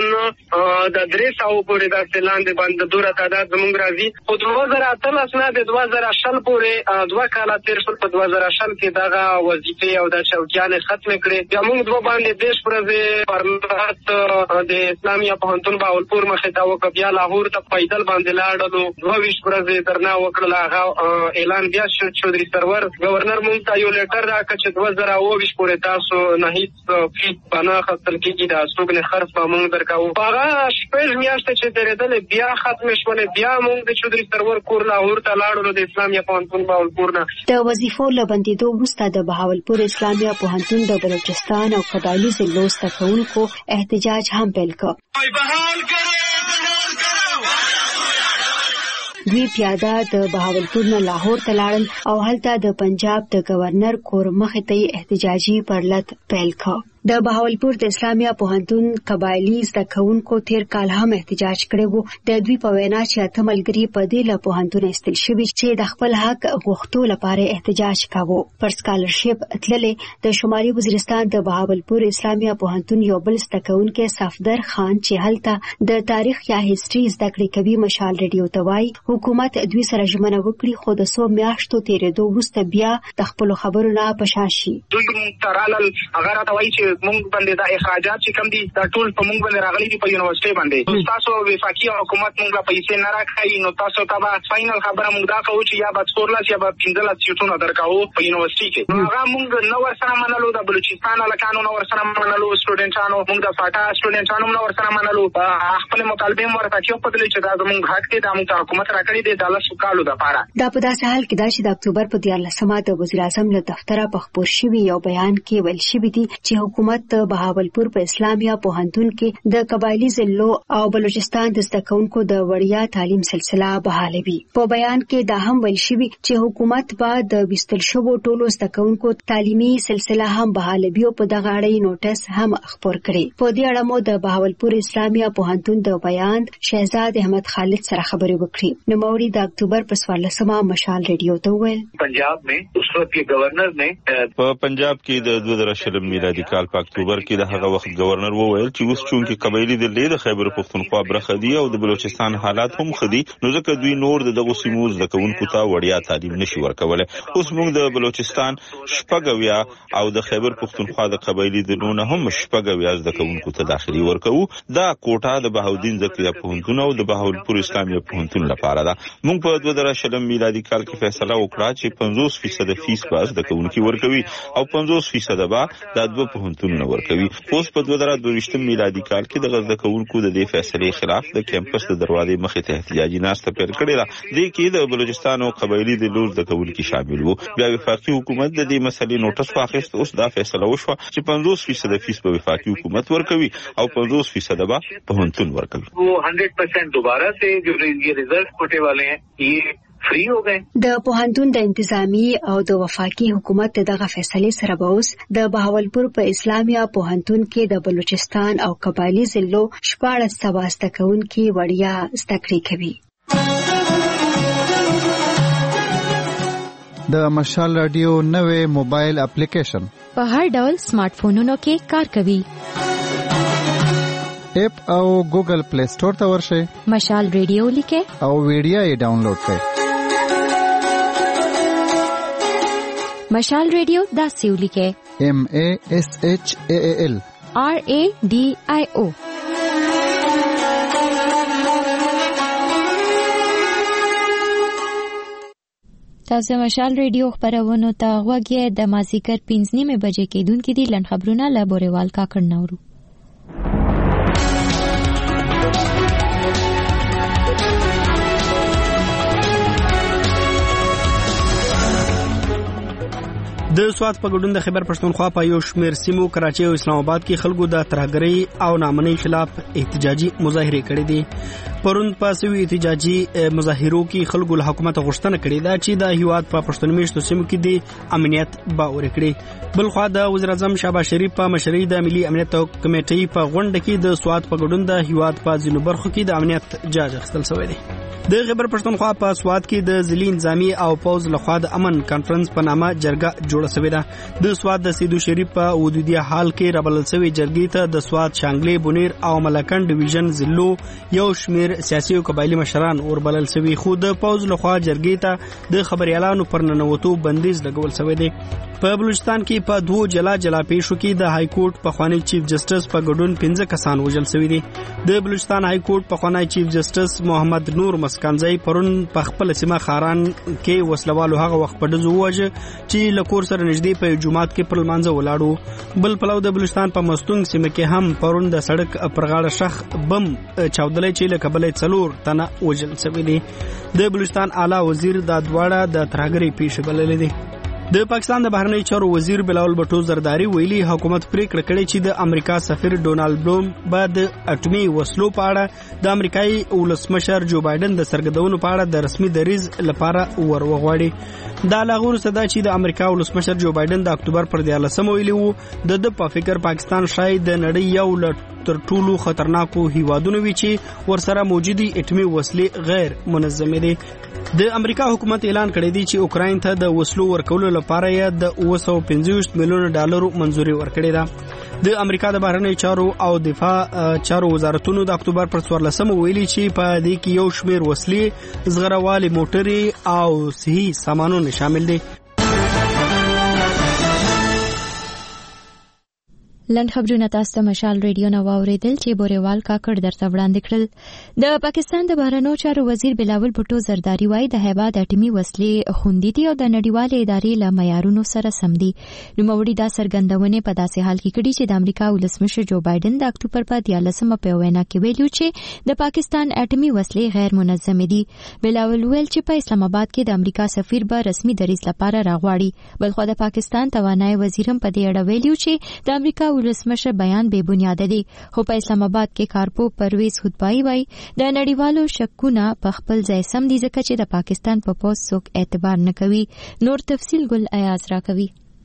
د درې سوه پورې د لاندې باندې دوره تعداد زمونږ راځي. خو دوه زره اتلس نه د دوه زره شل پورې دوه کاله تیر شول. په دوه زره شل کې دغه وظیفې او د چوکیانې ختمې کړې. بیا مونږ دوه باندې دیش ورځې پرمختګ د اسلامیه پوهنتون بهاولپور مخې ته وکړ. بیا لاهور ته پیدل باندې لاړلو. دوه ویشت ورځې درنا وکړل. هغه اعلان بیا شو چودري سرور گورنر مونږ ته یو لیټر راکړ چې دوه زره او ویش پورې تاسو نه هیڅ فیس بنا خپل کېږي د استوګنې خرڅ به مونږ درکاو. هغه شپږ میاشتې چې درېدلې بیا ختمې شولې. بیا مونږ د چودري سرور کور لاهور ته لاړلو د اسلامیه پوهنتون بهاولپور نه. د وظیفو له بندېدو وروسته د بهاولپور اسلامیه پوهنتون د بلوچستان او قبایلی ضلعو زکونکو احتجاج هم پیل کړ. دوی پیاده د بهاولپور نه لاهور ته لاړل او هلته د پنجاب د گورنر کور مخې ته احتجاجي پرلط پیل کړ. د بهاولپور د اسلامیه پوهنتون قبایلی زکونکو تیر کال هم احتجاج کړی وو. د دوی په وینا چې اته ملګري په دې له پوهنتون ایستل شوي چې د خپل حق غوښتو لپاره احتجاج کاوه. پر سکالرشپ تللې د شمالي وزیرستان د بهاولپور اسلامیه پوهنتون یو بل زکونکی صفدر خان چې هلته د تاریخ یا هیستوري زده کړې کوي مشال ریډیو ته وایي حکومت دوی سره ژمنه وکړي خو د څو میاشتو تیرېدو وروسته بیا د خپلو خبرو نه په شا شي. دوی ترالل هغه راته وایي چې مونږ باندې دا اخراجات چې کم دي دا ټول په مونږ باندې راغلي دي په یونیورسيټي باندې. تاسو وفاقي حکومت مونږ لا پیسې نه راکړي نو تاسو ته به فائنل خبره مونږ دا کوو چې یا به څورلاس یا به پنځلس سیټونه درکاو په یونیورسيټي کې. نو هغه مونږ نو ورسره منلو د بلوچستان الکانو نو ورسره منلو سټوډنټانو مونږ د فاټا سټوډنټانو نو ورسره منلو خپل مطالبه ورته چې په دې چې دا زمونږ حق دی دا مونږ حکومت راکړي دی د لاسو کالو د پاره. دا په داسې حال کې دا چې د اکتوبر په دیارلسمه د وزیر اعظم له دفتره په خبر شوی یو بیان کې ویل شوی دی چې حکومت د بهاولپور په اسلامیه پوهنتون کې د قبایلی ضلعو او بلوچستان د زکونکو د وړیا تعلیم سلسله بحالوي. په بیان کې دا هم ویل شوی چې حکومت به د وستل شوو ټولو زکونکو تعلیمي سلسله هم بحالوي او په دغه اړه نوټس هم خبر کړي. په دې اړه مو د بهاولپور اسلامیه پوهنتون د بیان شهزاد احمد خالد سره خبرې وکړې. نو موري د اکتوبر په څوارلسمه مشال ریډیو ته وویل پنجاب में उस वक्त के गवर्नर ने په پنجاب کې د دوه زره شلم میلادي کال په اکتوبر کې د هغه وخت گورنر وویل چې اوس چونکې قبایلی ضلع د خیبر پختونخوا برخه دی او د بلوچستان حالات هم خدي نو ځکه دوی نور دغه سیمو زکونکو ته وړیا تعلیم نشي ورکولای. اوس موږ د بلوچستان شپږویا او د خیبر پختونخوا د قبایلی ضلعو نه هم شپږویا زکونکو ته داخلي ورکو. دا کوټه د بهاودین زکریا پوهنتون او د بهاولپور اسلامیه پوهنتون لپاره ده. موږ په دوه زره شلم میلادي کال کې فیصله وکړه چې پنځوس فیصد فیس به زکونکي ورکوي او پنځوس فیصد به د دوه پوهنتونونو ورکوي. اوس په دوه زره دوه ویشتم میلادي کال کې د زکونکو د دې فیصلې خلاف د کیمپس د دروازې مخې ته احتجاجي ناسته پیل کړې ده. د کې د بلوچستان او قبایلی د لوز زکونکي شامل وو. بیا وفاقي حکومت د دې مسلې نوټس واخیست. اوس دا فیصله وشوه چې پنځوس فیصد فیس به وفاقي حکومت ورکوي او پنځوس فیصد به پوهنتون ورکوي. वो हंड्रेड परसेंट दोबारा से जो ये रिजल्ट होने वाले हैं ये فری हो गए. د پوهنتون د انتظامی او د وفاقي حکومت دغه فیصلې سره به اوس د بهاولپور په اسلامیه پوهنتون کې د بلوچستان او قبایلی ضلعو شپاړس سوه زده کوونکي وړیا زده کړې کوي. د مشال رادیو نوې موبایل اپلیکیشن په هر ډول سمارټ فونونو کې کار کوي. اپ او ګوګل پلی سٹور ته ورشئ. مشال ریډیو لیکه او ویډیو یې ډاونلوډ کړئ. مشال ریډیو داسې ولیکه M A S H A A L R A D I O. تاسو مشال ریډیو خبرونو ته غوږی د مازیګر پنځه نیمه بجې کېدونکې دي. لن خبرونه له بوريوال کاکړ نورو. د سواد په ګډون د خیبر پښتونخوا په یو شمېر سیمو کراچي او اسلام آباد کې خلکو د ترهګرۍ او نامنۍ خلاف احتجاجي مظاهره کړې دي. پرون په سوي احتجاجي مظاهرو کې خلکو له حکومت غوښتنه کړې ده چې د هیواد په پښتون میشتو سیمو کې د امنیت باور کړي. بل خو د وزیر اعظم شهباز شریف په مشرۍ د ملي امنیت کمیټې په غونډه کې د سواد په ګډون د هیواد په ځینو برخو کې د امنیت جاج اخیستل شوی دی. د خیبر پښتونخوا په سواد کې د ځلي نظامی او پوز لخوا د امن کانفرنس په نامه جرګه جوړه شوې ده. د سواد د سیدو شریف په حدودیه حال کې رابلل شوی جرګې ته د سواد شانګلې بونیر او ملکن ډیویژن ضلعو یو شمېر سیاسي او قبایلی مشران اوربلل شوی. خو د پوز لخوا جرګې ته د خبريالانو پر ننوتو بندیز لګول شوی دی. په بلوچستان کې په دوه جلا جلا پیښو کې د های کورټ پخوانی چیف جسټس په ګډون پنځه کسان وژل شوی دي. د بلوچستان های کورټ پخوانی چیف جسټس محمد نور مسکانزی پرون په خپل سیمه خاران کې وسلوالو هغه وخت په دزو وجه چې لکور سره نږدې په جمعات کې پر لمانځه ولاړو. بل پلو د بلوچستان په مستونګ سیمه کې هم پرون د سړک پر غاړه شخ بم چاودلې چې له کبلې څلور تنه وژل شوی دي. د بلوچستان اعلی وزیر د دواړه د ترهګرۍ پیښه بللې دي. د پاکستان د بهرنی چارو وزیر بلاول بټو زرداری ویلي حکومت پریکړه کړې چې د امریکا سفیر ډونالد بلوم بعد اټومي وسلو په اړه د امریکایي ولسمشر جو بایدن د سرګردونو په اړه د رسمي دریز لپاره ورغواړي. دا لاغور صدا چې د امریکا ولسمشر جو بایدن د اکتوبر پر دیارلسمه ویلي وو د د په فکر پاکستان شاید د نړۍ یو تر ټولو خطرناکو هیوادونو وی چې ورسره موجودي اټومي وسلې غیر منظمه دي. د امریکا حکومت اعلان کړی دی چې اوکراین ته د وسلو ورکولو لپاره یې د اوه سوه پنځه میلیون ډالرو منځوري ورکړې ده. د امریکا د بهرنی چارو او دفاع چارو وزارتونو د اکتوبر پر څوارلسمه ویلي چې په دې کې یو شمېر وسلې، زغروالي موټرې او صحي سامانونه شامل دي. لند خبرونه تاسو ته مشال ریډیو نو اوریدل چې بوريوال کاکړ درته وړاندې کړل. د پاکستان د بهرنیو چارو وزیر بلاول بټو زرداری وایي د هیواد اټومي وسلې خوندي دي او د نړیوالې ادارې له معیارونو سره سم دي. نوموړي دا څرګندونه په داسې حال کې کړې چې د امریکا ولسمشر جو بایدن د اکتوبر په دیارلسمه په وینا کې ویلو چې د پاکستان اټومي وسلې غیر منظمې دي. بلاول ویل چې په اسلام آباد کې د امریکا سفیر به رسمي دریز لپاره راغواړي. بلخو د پاکستان توانای وزیرم په دې اړه ویلو چې د امریکا ولسمشر بیان بے بنیاد دی. خو په اسلام آباد کې کارپو پرویز خطبای وای د نړیوالو شکونه په خپل ځای سم دي ځکه چې د پاکستان په پوس څوک اعتبار نه کوي. نور تفصیل ګل ایاز را کوي.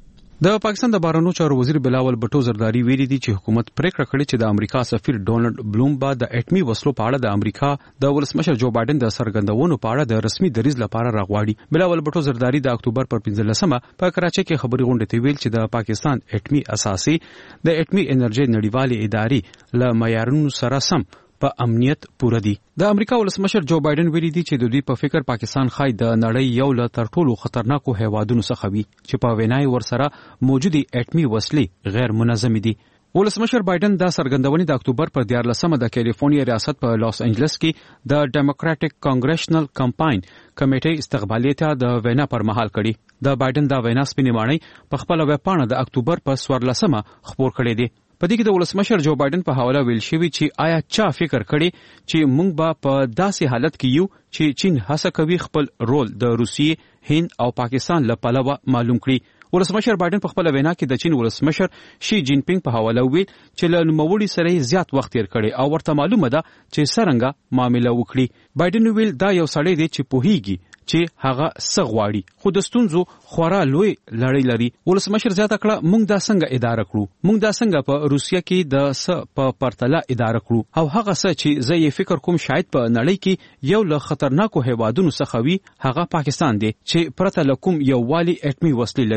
د پاکستان د بهرنیو چارو وزیر بلاول بټو زرداری ویلي دي چې حکومت پریکړه کړې چې د امریکا سفیر ډونالد بلوم با د اټومي وسلو په اړه د امریکا د ولسمشر جو بایدن د سرګندونو په اړه د رسمي دریز لپاره راغواړي. بلاول بټو زرداری د اکتوبر پر پنځلسمه په کراچۍ کې خبري غونډه ته ویل چې د پاکستان اټومي اساسي د اټومي انرژي نړیوالې ادارې له معیارونو سره سم په امنیت پوره دي. د امریکا ولسمشر جو بایدن ویلي دي چې د دوی په فکر پاکستان خای د نړۍ یو له تر ټولو خطرناکو هیوادونو څخه وي چې په وینای ورسره موجودي اټومي وسلې غیر منظم دي. ولسمشر بایدن دا سرګندونې د اکتوبر پر دیارلسمه د کیلیفورنیا ریاست په لاس انجلس کې د ډیموکراټک کانګریشنل کمپاین کمیټې استقبالیت د وینا پر مهال کړي. د بایدن دا وینا سپینې ماڼۍ په خپل ویب پاڼه د اکتوبر په څوارلسمه خبر کړي دي. په دې کې د ولسمشر جو بایدن په حواله ویل شوی چې آیا چا فکر کړي چې موږ به په داسې حالت کې یو چې چین هڅه کوي خپل رول د روسیې، هند او پاکستان له پلوه معلوم کړي. ولسمشر بایدن په خپل وینا کې د چین ولسمشر شي جین پینګ په حواله ویل چې له نوموړي سره زیات وخت تیر کړي او ورته معلومه ده چې څنګه معاملې وکړي. بایدن ویل دا یو سړی دی چې پوهیږي چې هغه څه غواړي خو د ستونزو خورا لوی لړۍ لري. ولسمشر زیاته کړه موږ دا څنګه اداره کړو، موږ دا څنګه په روسیه کې د څه په پرتله اداره کړو او هغه څه چې زه یې فکر کوم شاید په نړۍ کې یو له خطرناکو هیوادونو څخه وي هغه پاکستان دی چې پرته له کوم یو والی اټومي وسلې لري.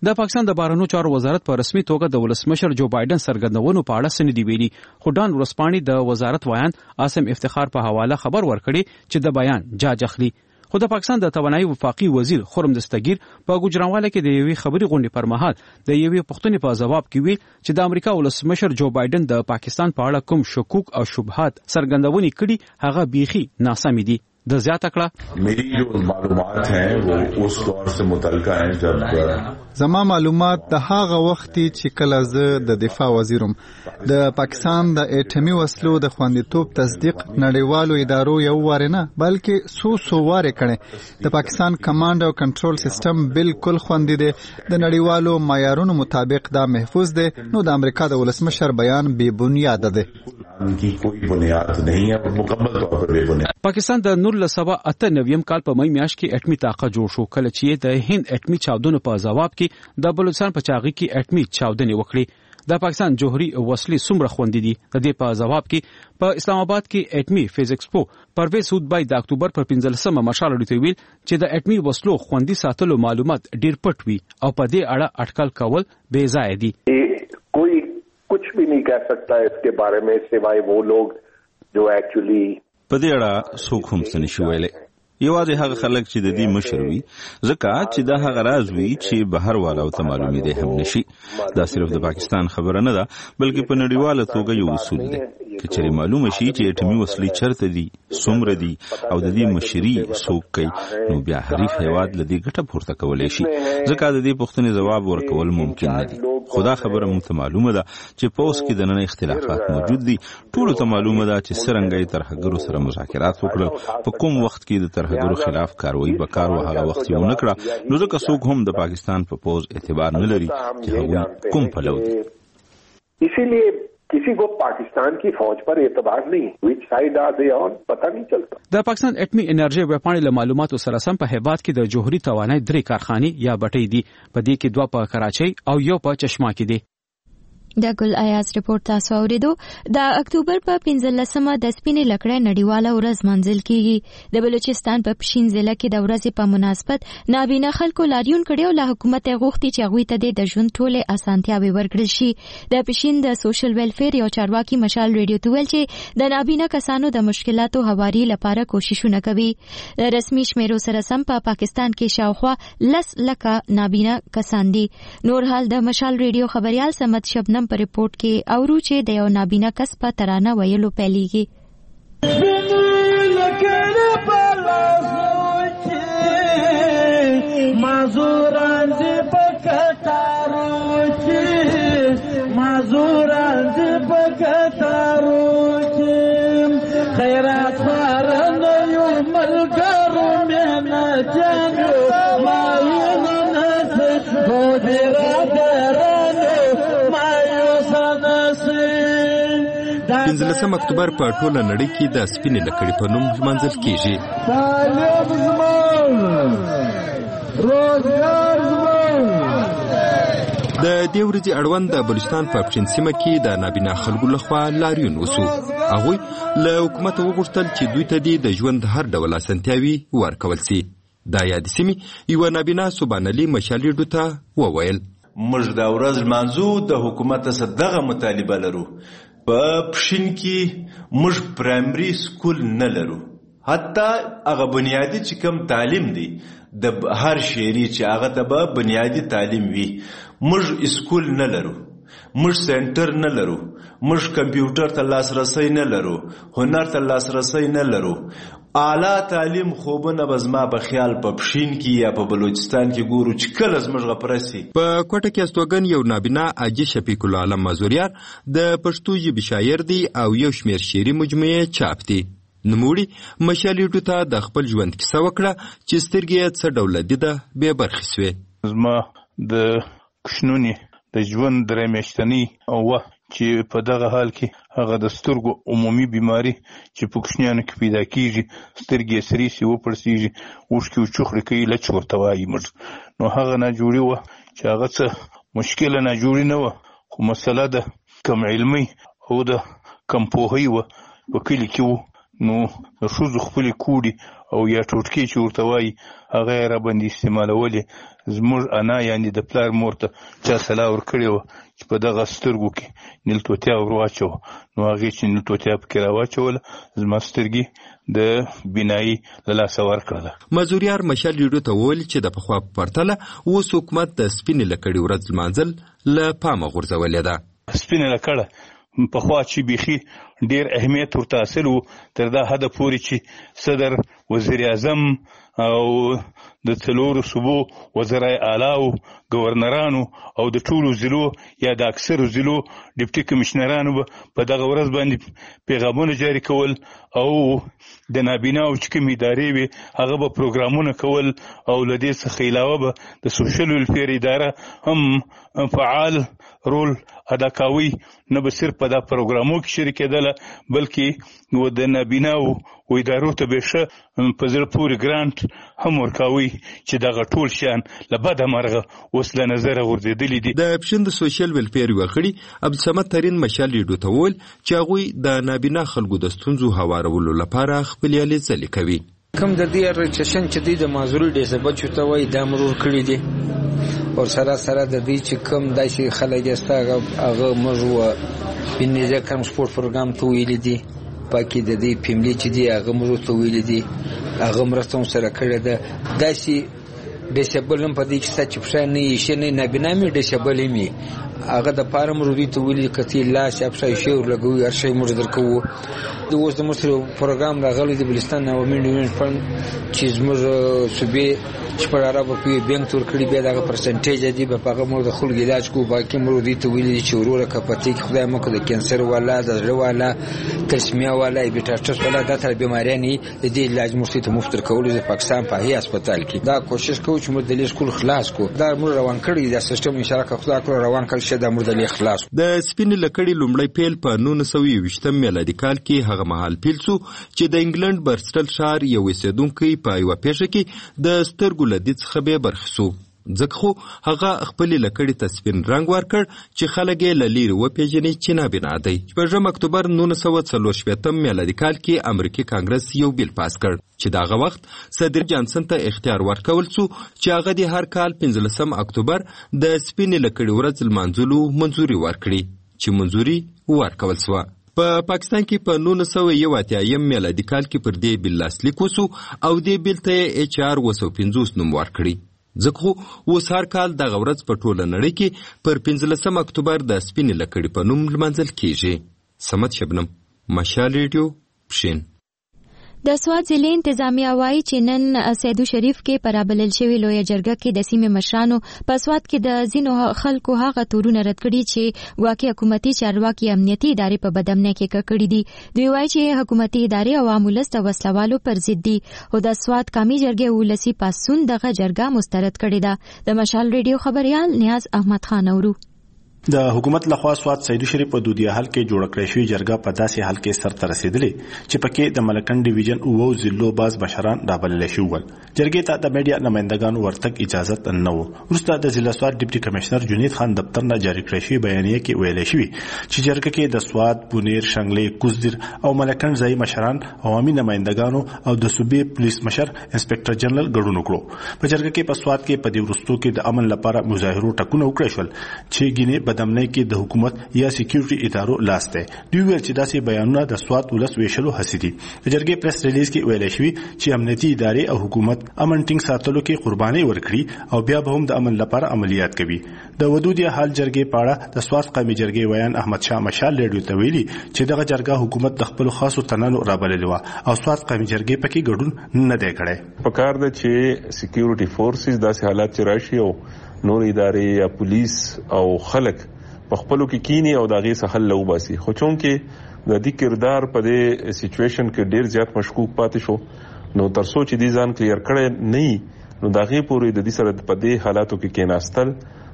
د پاکستان د بهرنیو چارو وزارت په رسمي توګه د ولسمشر جو بایدن سرګندونو په اړه سندې ویلي، خو ډان ورسپاني د وزارت وایان عاصم افتخار په حواله خبر ورکړي چې د بیان جاج اخلي. خو د پاکستان د توانایي وفاقي وزیر خرم دستگیر په ګوجرانواله کې د یوې خبري غونډې پر مهال د یوې پوښتنې په ځواب کې ویل چې د امریکا ولسمشر جو بایدن د پاکستان په اړه کوم شکوک او شبهات سرګندونې کړي هغه بیخي ناسم دي. د زیاته کړه میری جو معلومات ہیں وہ اس دور سے متعلقہ ہیں جب زما معلومات د هغه وخت چې کله زه د دفاع وزیرم د پاکستان د اټمي وسلو د خوندیتوب تصدیق نړیوالو ادارو یو واره نه بلکې سو سو واره کړي. د پاکستان کمانډ او کنټرول سیستم بالکل خوندي دی، د نړیوالو معیارونو مطابق دا محفوظ دی. نو د امریکا د ولسمشر بیان بے بنیاد دی، کی کوئی بنیاد نہیں ہے، مکمل طور پر بے بنیاد. پاکستان د نولس سوه اته نویم کال په مئی میاشت کې اټمي طاقت جوړ شو، کله چې د هند اټمي چاودنو په ځواب کې د بلوچستان په چاغي کې اټمي چاودنې وکړي. د پاکستان جوهري وسلې څومره خوندې دي؟ د دې په ځواب کې په اسلام آباد کې اټمي فزیکسپو پرویز سودبای د اکتوبر پر پنځلسمه مشال لري ویل چې د اټمي وسلو خوندي ساتلو معلومات ډیر پټ وي او په دې اړه اټکل کول بے ځای دي. کوئی کچھ بھی نہیں کہہ سکتا اس کے بارے میں سوائے وہ لوگ جو ایکچولی په دې اړه څوک هم څه نشي ویلی، یوازې هغه خلک چې د دې مشر وي، ځکه چې دا هغه راز وي چې بهر والاو ته معلومېدی هم نشي. دا صرف د پاکستان خبره نه ده بلکې په نړیواله توګه یو اصول دی. که چېرې معلومه شي چې اټمي وسلې چېرته دي، څومره دي او د دې مشري څوک کوي، نو بیا حریف هېواد له دې ګټه پورته کولی شي، ځکه د دې پوښتنې ځواب ورکول ممکن نه دي. خو دا خبره موږ ته معلومه ده چې پوځ کې دننه اختلافات موجود دي. ټولو ته معلومه ده چې څرنګه یې ترهګرو سره مذاکرات وکړل، په کوم وخت کې د ترهګرو خلاف کاروایی به کار و هغه وخت یې ونه کړه، نو ځکه څوک هم د پاکستان په پوځ اعتبار نه لري چې هغوی کوم پلو دي. اسی لیے کسی کو پاکستان کی فوج پر اعتبار نہیں، وچ سائیڈ آر دے آن پتہ نہیں چلتا. د پاکستان اټمي انرژي وپاڼې له معلوماتو سره سم په هیواد کې د جوهري توانایي درې کارخانې یا بټۍ دي، په دې کې دوه په کراچۍ او یو په چشمه کې دي. د ګل ایاز رپورت تاسو اوریدو. د اکتوبر په پنځلسمه د سپینې لکړې نړیواله ورځ منځل کیږي. د بلوچستان په پښین ضلع کې د ورځې په مناسبت نابینا خلکو لاریون کړي او له حکومت غوښتي چې هغوی ته د ژوند ټولې اسانتیاوې ورکړل شي. د پښین د سوشل ویلفیر یو چارواکي مشال ریډیو ته ویل چې د نابینا کسانو د مشکلاتو هواري لپاره کوششونه کوي. د رسمي شمیرو سره سم په پاکستان کې شاوخوا لس لکه نابینا کسان دي. نور حال د مشال ریډیو خبريال سمت شبنم په ریپورت کې اورو چې د یو نابینا کس په ترانه ویلو پیلېږي. مازوران دې په کتارو کې مازوران دې په کتارو کې خیرات خارن یو ملګرو مېنا جانو ما یو نس خو دې را پنځلسم اکتوبر په ټوله نړۍ کې د سپینې لکړې په نوم لمانځل کیږي. د دې ورځې اړوند د بلوچستان په پښین سیمه کې د نابینا خلکو لخوا لاریون وسو. هغوی له حکومت وغوښتل چې دوی ته د ژوند هر ډول اسانتیاوي ورکول سي. د یادې سیمې یوه نابینا سبحان علي مشال ریډیو ته وویل موږ دا ورځ لمانځو، د حکومت څخه دغه مطالبه لرو. په پښین کې موږ پرایمري سکول نه لرو، حتی هغه بنیادی چې کوم تعلیم دی د هر شهري چې هغه ته به بنیادی تعلیم وي، موږ سکول نه لرو، موږ سنټر نه لرو، موږ کمپیوټر ته لاسرسی نه لرو، هنر ته لاسرسی نه لرو. اعلی تعلیم خوبونه به زما په خیال په پښین کې یا په بلوچستان کې ګورو چې کله زموږ غپرسي. په کوټه کې استوګن یو نابینا حاجي شفیق الله علم مازوریار د پښتو ژبې شاعر دی او یو شمېر شعري مجموعې چاپ دي. نوموړي مشال ریډیو ته د خپل ژوند کیسه وکړه چې سترګې یې څه ډول دیده بې برخې سوې. زما د کوچنونې د ژوند درې میاشتنۍ وه چې په دغه حال کې هغه د سترګو عمومي بیماری چې په کوچنیانو کې پیدا کیږي، سترګې یې سرې سي وپړسېږي، اوښکې وچوخړې کوي، لچ ورته وایي موږ. نو هغه ناجوړي وه چې هغه څه مشکله ناجوړي نه وه، خو مسله د کم علمۍ او د کم پوهۍ وه. په کلي کې وو، نو د ښځو خپلې کوډې او یا ټوټکي چې ورته وایي هغه یې راباندې استعمالولې. زموږ انا یعنې د پلار مور ته چا سلا ورکړې وه چې په دغه سترګو کې نیل توتیا ور واچوه، نو هغې چې نیل توتیا پکې را واچوله زما سترګې د بینایي له لاسه ورکړله. مزوریار مشال ریډیو ته وویل چې د پخوا په پرتله اوس حکومت د سپینې لکړې ورځ لمانځل له پامه غورځولې ده. سپینه لکړه پخوا چې بیخي ډیر اهمیت ورته حاصل و، تر دا حده پورې چې صدر، وزیر اعظم او د څلورو صوبو وزرای اعلی او گورنرانو او د ټولو ضلعو یا د اکثرو ضلعو ډیپټي کمشنرانو به په دغه ورځ باندې پیغامونه جاری کول او د نابیناو چې کومې ادارې وي هغه به پروګرامونه کول، او له دې څخه علاوه به د سوشل ویلفیر اداره هم فعال رول ادا کوي، نه به صرف په دا پروګرامو کې شریکېدله بلکې و د نابیناو و ادارو ته به ښه په زړه پورې ګرانټ هم ورکوي چې دغه ټول شیان له بده مرغه اوس له نظره غورځېدلي دي. د پښین د سوشل ویلفیر یوه غړي عبدالصمد ترین مشال ریډیو ته وویل چې هغوی د نابینا خلکو د ستونزو هوارولو لپاره خپلې هلې ځلې کوي. کوم د دې رجسټریشن چې دوی د معذوري ډیسبل ته وایي دا مرور کړي دي، او سره سره د دې چې کوم داسې خلک دسته هغه موږ و بنیزه کوم سپورت پروګرام ته ویلي دي، پاکي د دې فیملی چې دی هغه موږ ته ویلي دي، هغه مرسته سره کړې ده. داسې ډیسبل هم په دې کې څه چې پښه نه یې شي نه نابینا مې ډیسبل مې هغه د پاره موږ دوی ته ویلي کتي لا چې پښه شي ورلګوي هر شی موږ درکوو. د اوس د مصر پروګرام راغلی د بلوچستان عوامي ډیولپمنټ فند چې زموږ صوبې چې پر عربو کې بانک تور کړی بیا دغه پرسنټیج دی په هغه موږ د خلک علاج کو باقي موږ دوی ته ویلي چې وروره کپاتې کې خدای مکه د کانسر والا د زړه والا تسمیه والا هپاتایټس والا د تر بیماریانې د دې علاج مفت ته مفت کول د پاکستان په هي هسپتال کې دا کوشش کوو چې موږ د لیس کول خلاص کو دا موږ روان کړی دا سیستم ان شاء الله خدای کړو روان کړی چې دا موږ د لیس خلاص. د سپینې لکړې لومړی پیل په نولس سوه یوویشتم میلادي کال کې هغه مهال پیل شو چې د انګلند برسټل ښار یو اوسېدونکی په یوه پیښه کې د سترګو له دید څخه بې برخې شو، ځکه خو هغه خپلې لکړې ته سپین رنګ ورکړ چې خلک یې له لرې وپېژني چې نابینا دی. شپږم اکتوبر نولس سوه څلور شپېتم میلادي کال کې امریکي کانګرس یو بیل پاس کړ چې د هغه وخت صدر جانسن ته اختیار ورکول شو چې هغه د هر کال پنځلسم اکتوبر د سپینې لکړې ورځ لمانځلو منظوري ورکړي چې منظوري ورکول شوه. په پا پاکستان کې په نولس سوه یو اتیایم میلادي کال کې پر دې بیل لاسلیک وشو او دې بیل ته یې ایچ آر اوه سوه پنځوس نوم ورکړي، ځکه اوس هر کال دغه ورځ په ټوله نړۍ کې پر پنځلسم اکتوبر د سپینې لکړې په نوم لمانځل کیږي. صمد شبنم، مشال ریډیو، پښین. د سوات ضلع انتظامیه وایي چې نن سیدو شریف کې پر بلل شوی لویه جرګه کې د سیمې مشرانو په سوات کې د ځینو خلکو هغه تورونه رد کړي چې واقعي حکومتي چارواکي امنیتي ادارې په بدامنۍ کې کړي دي. دوی وایي چې حکومتي ادارې عوام ولس ته وسلوالو پر ضد دي او د سوات قومي جرګې ولسی پاسون دغه جرګه مسترد کړي ده. د مشال ریډیو خبريال نیاز احمد خان اورو. د حکومت لخوا سوات سیدو شریف په دودیه حل کې جوړ کړی شوی جرګه په داسې حل کې سر ته رسیدلې چې پکې د ملکن ډیویژن او ضلعو باز بشران رابلل شوي ول. جرګې ته د میډیا نمائندګانو ورتګ اجازه نه و. وروسته د ضلع سوات ډیپټي کمشنر جنید خان دفتر نه جاری کړی شوی بیانیه کې ویل شوی چې جرګه کې د سوات، بونیر، شنګلې، کوزدیر او ملکن ځای مشران، عوامي نمائندګانو او د صوبې پولیس مشر انسپکټر جنرال ګډون وکړو. په جرګه کې په سوات کې په دې وروستو کې د امن لپاره مظاهرو ټکونه وکړل شول چې ګینه بدامنۍ کې د حکومت یا سکیورټي ادارو لاس دی. دوی ویل چې داسې بیانونه د سوات ولس ویشلو هڅې دي. د جرګې پریس ریلیز کې ویل شوی چې امنیتي ادارې او حکومت امن ټینګ ساتلو کې قرباني ورکړي او بیا به هم د امن لپاره عملیات کوي. د ودودیه حال جرګې پاړه د سوات قومي جرګې ویان احمد شاه مشال ریډیو ته ویلي چې دغه جرګه حکومت د خپل خاصو تنانو رابللې و او سوات قومي جرګې پکې ګډون نه دی کړی. پکار ده چې سکیورټي فورسز داسې حالات چې راشي او نور ادارې یا پولیس او خلک په خپلو کې کینی او دغه څه حل لوباسي. خو چون کې د دې کردار په دې سچويشن کې ډیر زیات مشکوک پاتې شو، نو تر څو چې دې ځان کلیر کړي نه نو دغه پورې د دې سره په دې حالاتو کې کېناستل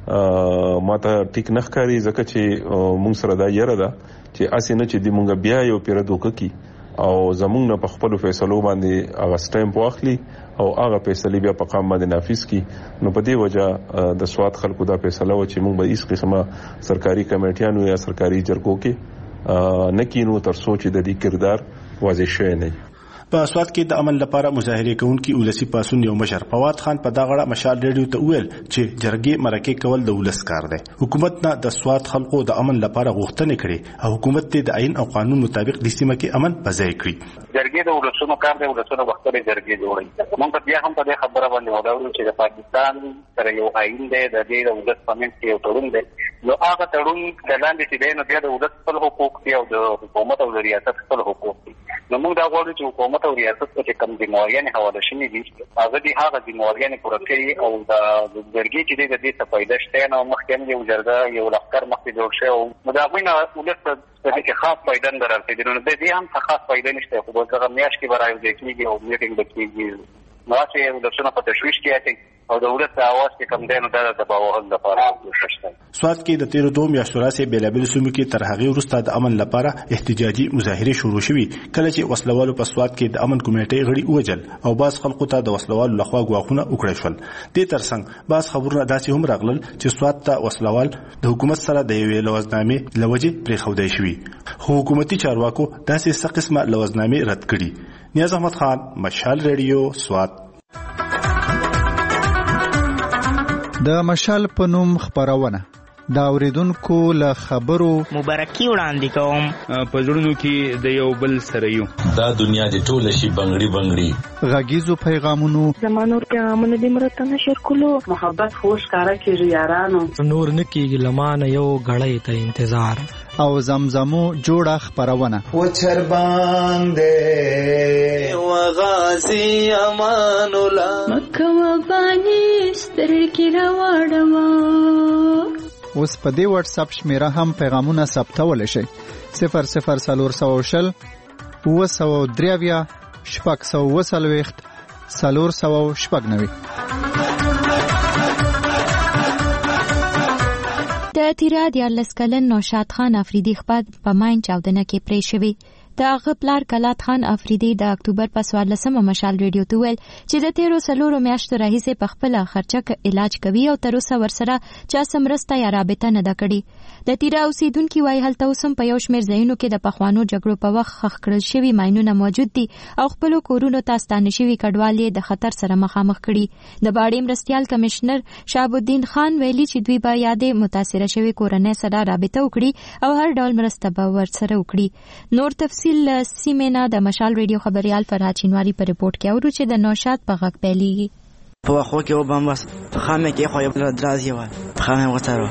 ماته ټیک نه ښکاري، ځکه چې مونږ سره دا یره ده چې اسې نه چې دې مونږ بیا یو پیر دوکه کی او زمونږ نه په خپل فیصلو باندې هغه سټیمپ واخلي او هغه فیصله بیا په قام باندې نافذ کی. نو په دې وجه د سوات خلکو دا فیصله و چې مونږ به هیڅ قسمه سرکاري کمیټیانو یا سرکاري جرګو کې نه کینو تر څو چې د دې کردار واضح شوی نه. په سواد کې د امن لپاره مظاهره کوونکي ولسی پاسون یو مشر فواد خان په دغه مشال ریډیو ته ویل چې جرګې مرکه کول د ولس کار دی. حکومت نه د سواد خلکو د امن لپاره غوښتنه کړي او حکومت ته د عین او قانون مطابق د سیمه کې امن پځای کړي. جرګې د ولسونو کار دی، ولسونو وختونه جرګې جوړي. موږ بیا هم په دې خبره باندې ولاړو چې د پاکستان سره یو آئین دی، د دې د ولس په منځ کې یو تړون دی. نو هغه تړون د لاندې چې دی نو بیا د ولس خپل حقوق دي او د حکومت او د ریاست خپل حقوق دي. نو موږ دا غواړو چې حکومت او ریاست ته کوم ذمہواریانې حواله شوي دي هغه دي هغه ذمہواریانې پوره کړي او د جرګې چې دی د دې څه فایده شته نه. مخکې هم یو جرګه یو لښکر مخکې جوړ شوی او نو د هغوی نه ولس ته په دې کې خاص فایده نه دررسېدي. نو د دې هم څه خاص فایده نشته، خو به دغه میاشت کې به رایوځای کېږي او میټینګ به کېږي. نو چې ولسونه په تشویش کې اچوي او د ولس د اواز کې کم دی نو دا د باور لپاره کوشش دی. سواد کې د تیرو دوه میاشتو راځي بیلابل سیمو کې تر هغه وروسته د امن لپاره احتجاجي مظاهره شروع شوې کله چې وسلوالو په سواد کې د امن کمیټې غړي وجل او باز خلکو ته د وسلوالو لخوا غواخونه وکړل شول. د ترڅنګ باز خبرونه داسې هم راغلل چې سواد ته وسلوال د حکومت سره د یوې لوزنامې لوجه پرې خودای شوی. حکومتي چارواکو داسې څه قسمه لوزنامې رد کړي. نیاز احمد خان، مشال ریډیو، سواد. د مشال په نوم خبرونه دا اوریدونکو له خبرو مبارکي وړاندې کوم. په زړونو کې د یو بل سره یو دا دنیا د ټوله شي بنگړي بنگړي غږیزو پیغامونو زمانو پیغامونه د مرته نشر کولو محبت خوش کارا کیږي یارانو نور نکیږي لمانه یو غړې ته انتظار او زمزمو جوړه خبرونه و چر باندې و غازی امان الله مکه و بانی سترګې راوړم. اوس په دې واتس اپ شمیره هم پیغامونه ثبتول شي. صفر صفر سلور سو شل و سو دریویا شپږ سو وسلويخت سلور سو شپږ نوي. د تیرا دیارلس کلن نوشاد خان افریدي خپل په ماین چاودنه کې پرې شوی. د هغه پلار کلات خان افریدي د اکتوبر په څوارلسمه مشال ریډیو ته ویل چې د تیرو څلورو میاشتو راهیسې په خپله خرچه علاج کوي او تر اوسه ورسره چا څه مرسته یا رابطه نه ده کړې. د تیرا اوسیدونکي وایي هلته اوس هم په یو شمېر ځایونو کې د پخوانو جګړو په وخت ښخ کړل شوي ماینونه موجود دي او خپلو کورونو ته ستانه شوي کډوال یې د خطر سره مخامخ کړي. د باړې مرستیال کمشنر شهاب الدین خان ویلي چې دوی به یادې متاثره شوي کورنۍ سره رابطه وکړي او هر ډول مرسته به ورسره وکړي. نور تفصیل سیمه د مشال ریډیو خبريال فرهاد چینواری په ریپورت کې اورو چې د نوشاد په غږ پیلېږي. په خو کې وبم بس خامه کې خو یو درازي و خامه وتارو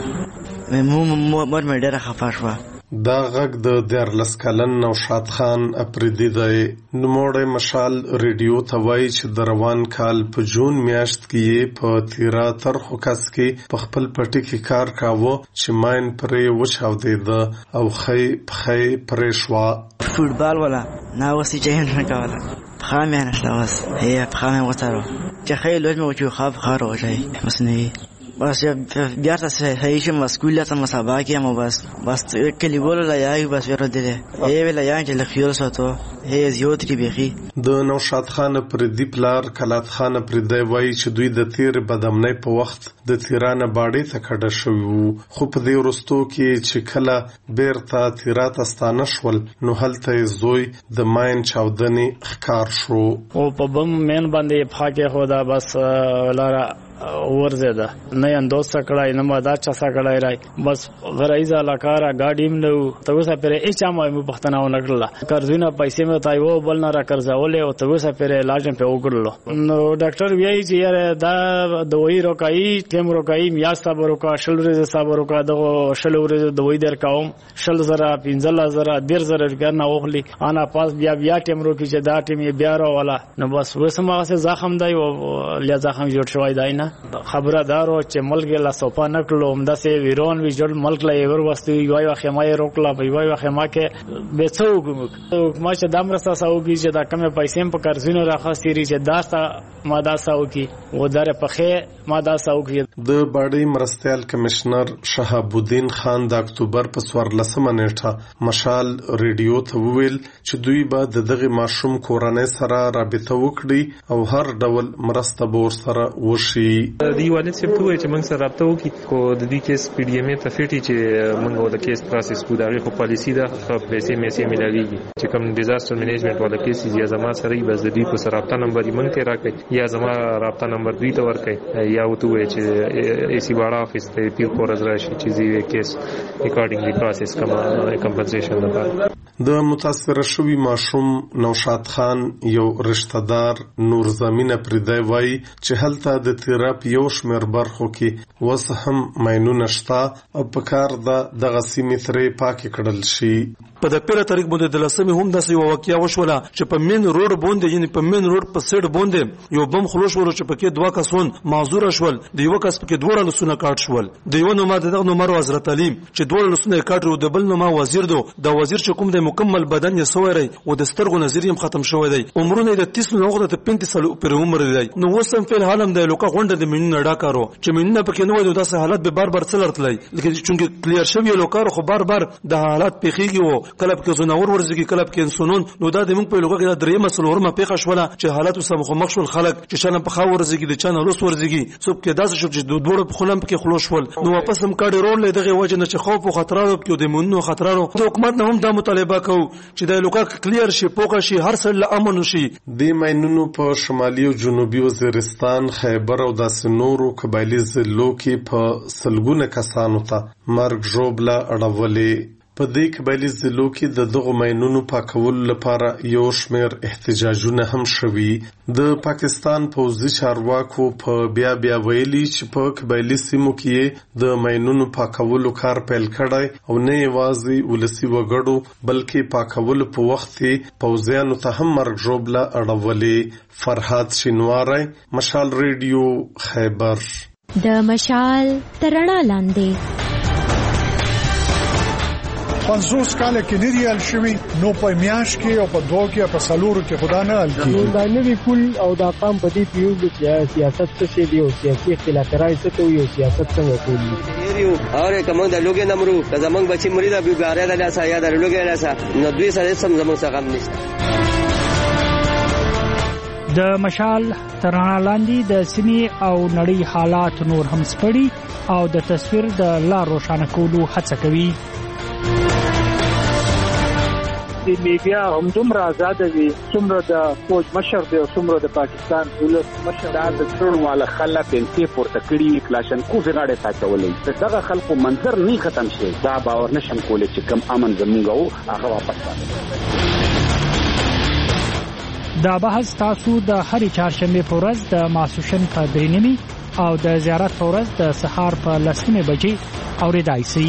مو مور مې ډېر خفه شو. دا غږ د دیارلس کلن نوشاد خان افریدي دی. نوموړی مشال ریډیو ته وایي چې د روان کال په جون میاشت کې په تیرا ترخو کس کې په خپل پټي کې کار کاوه چې ماین پرې وچاودېده او خی پخی پرې شوه. فوټبال ولا نه وسی چې نه کوله خامه نشته وس هي خامه وتارو چې خی لوج مو چې خاف خار وځي مسنوي بس بیا تاسو هیڅ مسؤلیت مسابقه کې مو بس بس کلی بوله لا یای بس ورته هي ولا یای چې لخيول ساتو هي زیات کې بيخي. د نوشاد خان پردی پلار کلات خان پردی وایي چې دوی د تیر بدامنۍ په وخت د تیرانه باډې ته کډه شوی وو خو په دې ورستو کې چې کله بیرته تیرا ته ستانه شول نو هلته زوی د ماین چاودنې ښکار شو او په بم مین باندې پخاکه خو دا بس لاره ورزده نه اندوز سکړای نه ما دا چا سکړای راي بس غرایزه لکارا گاډیم نو توسه پر اچا مې پښتنه و نکړه قرضونه پیسې مې تای وو بل نه را قرضاولې او توسه پر علاج په وګړلو نو ډاکټر ویایي چې یاره دا دوی روکای ټیم روکای میا صاحب روکا شل ورځې صاحب روکا دغه شل ورځې دوی در کوم شل زره پنځل زره ډیر زره ګرنه اوخلی انا پاس بیا بیا ټیم روکی چې دا ټیم بیا را والا نو بس وسمه زخم دی او لیا زخم جوړ شوی دی نه خبره دارو چې ملک لا صوفا نکړو همدا سي ویرون وی جوړ ملک لا یور وستو یوای واخه ما روکلا په یوای واخه ما کې به څو ما چې دام رستا ساوږي چې دا کمه پیسې په قرضونو راخستيري چې داستا ما دا ساوږي و دره پخې ما دا ساوږي. د باډي مرستيال کمشنر شهاب الدین خان د اکتوبر په څوارلسمه نیټه مشال ریډیو ته ویل چې دوی به د دغه ماشوم کورنۍ سره رابطه وکړي او هر ډول مرسته به ورسره وشي. دی والد سیب ته وایي چې موږ سره رابطه وکړي خو د دې کیس پی ډي ایم ته فټي چې موږ د کیس پروسس کو دا خو پالیسی ده خو پیسې مېسې ملایږي چې کوم ډیزاستر مینجمنت ولا کیس یا زما سره بس د دې په سره رابطه نمبر یې موږ ته راکړي یا زما رابطه نمبر دوی ته ورکړي یا وته وایي چې ای سی واړه افیس ته پیل کور راشي چې دې کیس اکارډینګلی پروسس کما کمپنسیشن لپاره. د متاثر شوی ماشوم نوشاد خان یو رشتہ دار نور زمینه پردای وای چې هلته د تیراپ یو شمیر برخو کې وس هم ماینونه شتا او په کار د دغه سیمې ترې پاکې کړل شي. په د پیله تاریخ باندې د لسمې هم داسې یو واقعیا وشوله چې په مین روډ باندې یعنی په مین روډ په سیډ باندې یو بم خلوص ورو چې پکې دوه کسون معذور شول د یو کس پکې دوه لسونه کاټ شول د یو نوم د دغه نوم حضرت علي چې دوه لسونه کاټ ورو د بل نوم وزیر دو د وزیر چې کوم د مکمل بدن یې سوری او د سترګو نظر یې ختم شوی دی عمرونه د تیس نه وخت ته پنځه سال پر عمر دی نو وسم فعل حالم د لوکا غونډه د مینه ډاکارو چې مینه پکې نو د داسې حالت به بار بار څلرتلای لکه چې کلیر شوی لوکا خو بار بار د حالت پیخیږي او کله پکې زناور ورزګي کله پکې انسانون نو دا د موږ په لوکا کې د درې مسلو ورمه پیښه شوله چې حالت وسم خو مخشول خلک چې شنه په خاور ورزګي د چانه لوس ورزګي سب کې داسې شو چې د دوړو په خلم پکې خلوص شول نو واپس هم کاډي رول دغه وجه نه چې خوف او خطرانو کې د مونږ خطرانو د حکومت نه هم د مطالبه کو چې د لوکا کلیر شي پوکا شي هر څه له امن شي. د ماینونو په شمالي او جنوبي وزیرستان خیبر او داسې نورو قبایلی ضلعو کې په سلګونه کسانو ته مرګ ژوبله اړولې. په دې قبایلی ضلعو کې د دغو ماینونو پاکولو لپاره یو شمیر احتجاجونه هم شوي. د پاکستان پوځي چارواکو په بیا بیا ویلي چې په قبایلی سیمو کې د ماینونو پاکولو کار پیل کړی او نه یوازې ولسي وګړو بلکې پاکولو په وخت کې پوځیانو ته هم مرګ ژوبله اړولې. فرهاد شینواری، مشال ریډیو، خیبر. د مشال ترڼا لاندې پنځوس کاله کې نه دی حل شوی نو په میاش کې او په دوه کې په سلورو کې خدا نه حل کیږي. دا نوی پول او دا قام په دې پیو چې سیاست څه شي دی او سیاسي اختلاف راځي څه کوي او سیاست څنګه کوي. یو اوره کوم د لوګي نمرو که زمنګ بچي مریض ابي ګاره د لاسه یا د لوګي لاسه نو دوی سره سم زمنګ څخه هم نشته. د مشال ترڼا لاندې د سیمې او نړۍ حالات نور هم سپړي او د تصویر د لار روښانه کولو هڅه کوي. د میډیا هم دومره آزاد دي څومره د فوج مشر دی او څومره د پاکستان ولس مشر دا د ټول والا خلک انتي پورته کړي کلاشن کو زغاړه ساتولې دغه خلکو منظر نه ختم شي دا باور نشم کولای چې کم امن زمونږ هغه واپس راځي. دا بحث تاسو د هرې چهارشنبه په ورځ د ماسوشن په درې نیمې او د زیارت په ورځ د سهار په لس نیمې بجې اورېدای شئ.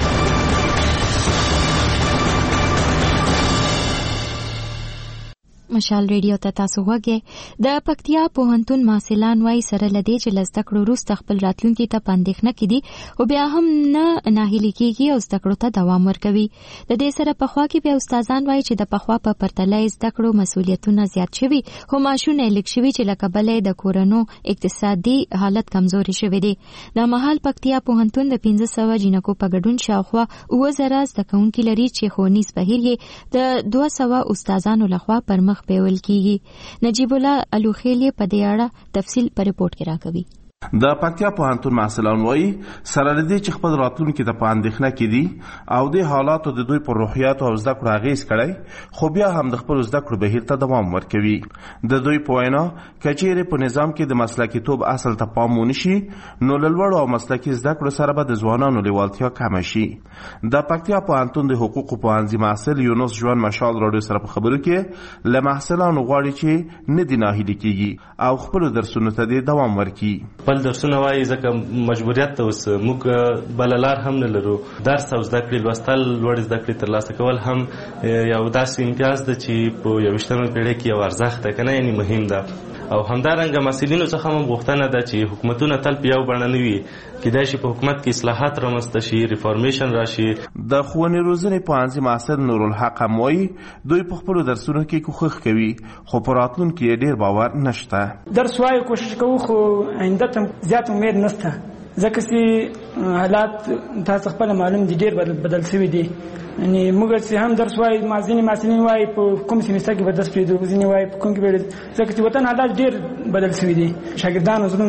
مشال ریډیو ته تاسو وګورئ. د پکتیا پوهنتون محصلان وايي سره لدی چې لزده کړو وروسته خپل راتلونکي ته پاندېښنه کړي او بیا هم نه ناهیلي کېږي او زده کړو ته دوام ورکوي. د دې سره پخوا کې بیا استادان وايي چې د پخوا په پرتله زده کړو مسؤلیتونه زیات شوي خو معاشونه لیک شوي چې له کبله د کورونو اقتصادي حالت کمزوري شوی دی. د مهال پکتیا پوهنتون د پنځه سوه جینکو په ګډون شاوخوا اووه زره زده کوونکي لري چې ښوونیز بهیر یې د دوه سوه استادانو لخوا پر مخ پیول کیږي. نجیب الله الوخیلی په دې اړه تفصیل په ریپورت کې راکوي. د پکتیا پوهنتون محصلان وایي سره لدی چې خپل راتلونکي ته په اندېښنه کې دي او د حالاتو د دوی پر روحیاتو او زده کړو اغېز کړی خو بیا هم د خپل زده کړو بهیر ته دوام ورکوي. د دوی په وینا که چیرې په نظام کې د مسلکیتوب اصل ته پام ونشي نو له لوړو او مسلکي زده کړو سره به د ځوانانو لیوالتیا کمه شي. د پکتیا پوهنتون د حقوقو پوهنځي محصل یونس ژوند مشال راډیو سره په خبرو کې له محصلانو غواړي چې نه دي ناهیلي کېږي او خپل درسونو ته دوام ورکړي. خپل درسونه وایي ځکه مجبوریت ته اوس موږ بله لار هم نه لرو. درس او زده کړې لوستل لوړې زده کړې ترلاسه کول هم یو داسې امتیاز ده چې په یویشتمه پېړۍ کې یو ارزښت ده که نه یعنې مهم ده. او همدارنګه مسؤلینو څخه هم غوښتنه ده چې حکومتونه تل په یو بڼه نه وي کېدای شي په حکومت کې اصلاحات رامنځته شي ریفارمیشن راشي. د ښوونې روزنې پوهنځي محصل نورالحق هم وایي دوی په خپلو درسونو کې کوښښ کوي خو په راتلونکي یې ډېر باور نشته. درس وایو کوشش کوو خو آینده ته زیات امید نشته ځکه چې حالات تاسو خپل معلوم دي ډېر بدل شوي دي. یعنی موږ چې هم درس وایي ځینې محصلین وایي په کوم سیمستر کې به درس پرېږدو ځینې وایي په کوم کې به ځکه چې وطن حالات ډېر بدل شوي دي. شاګردانو زړونه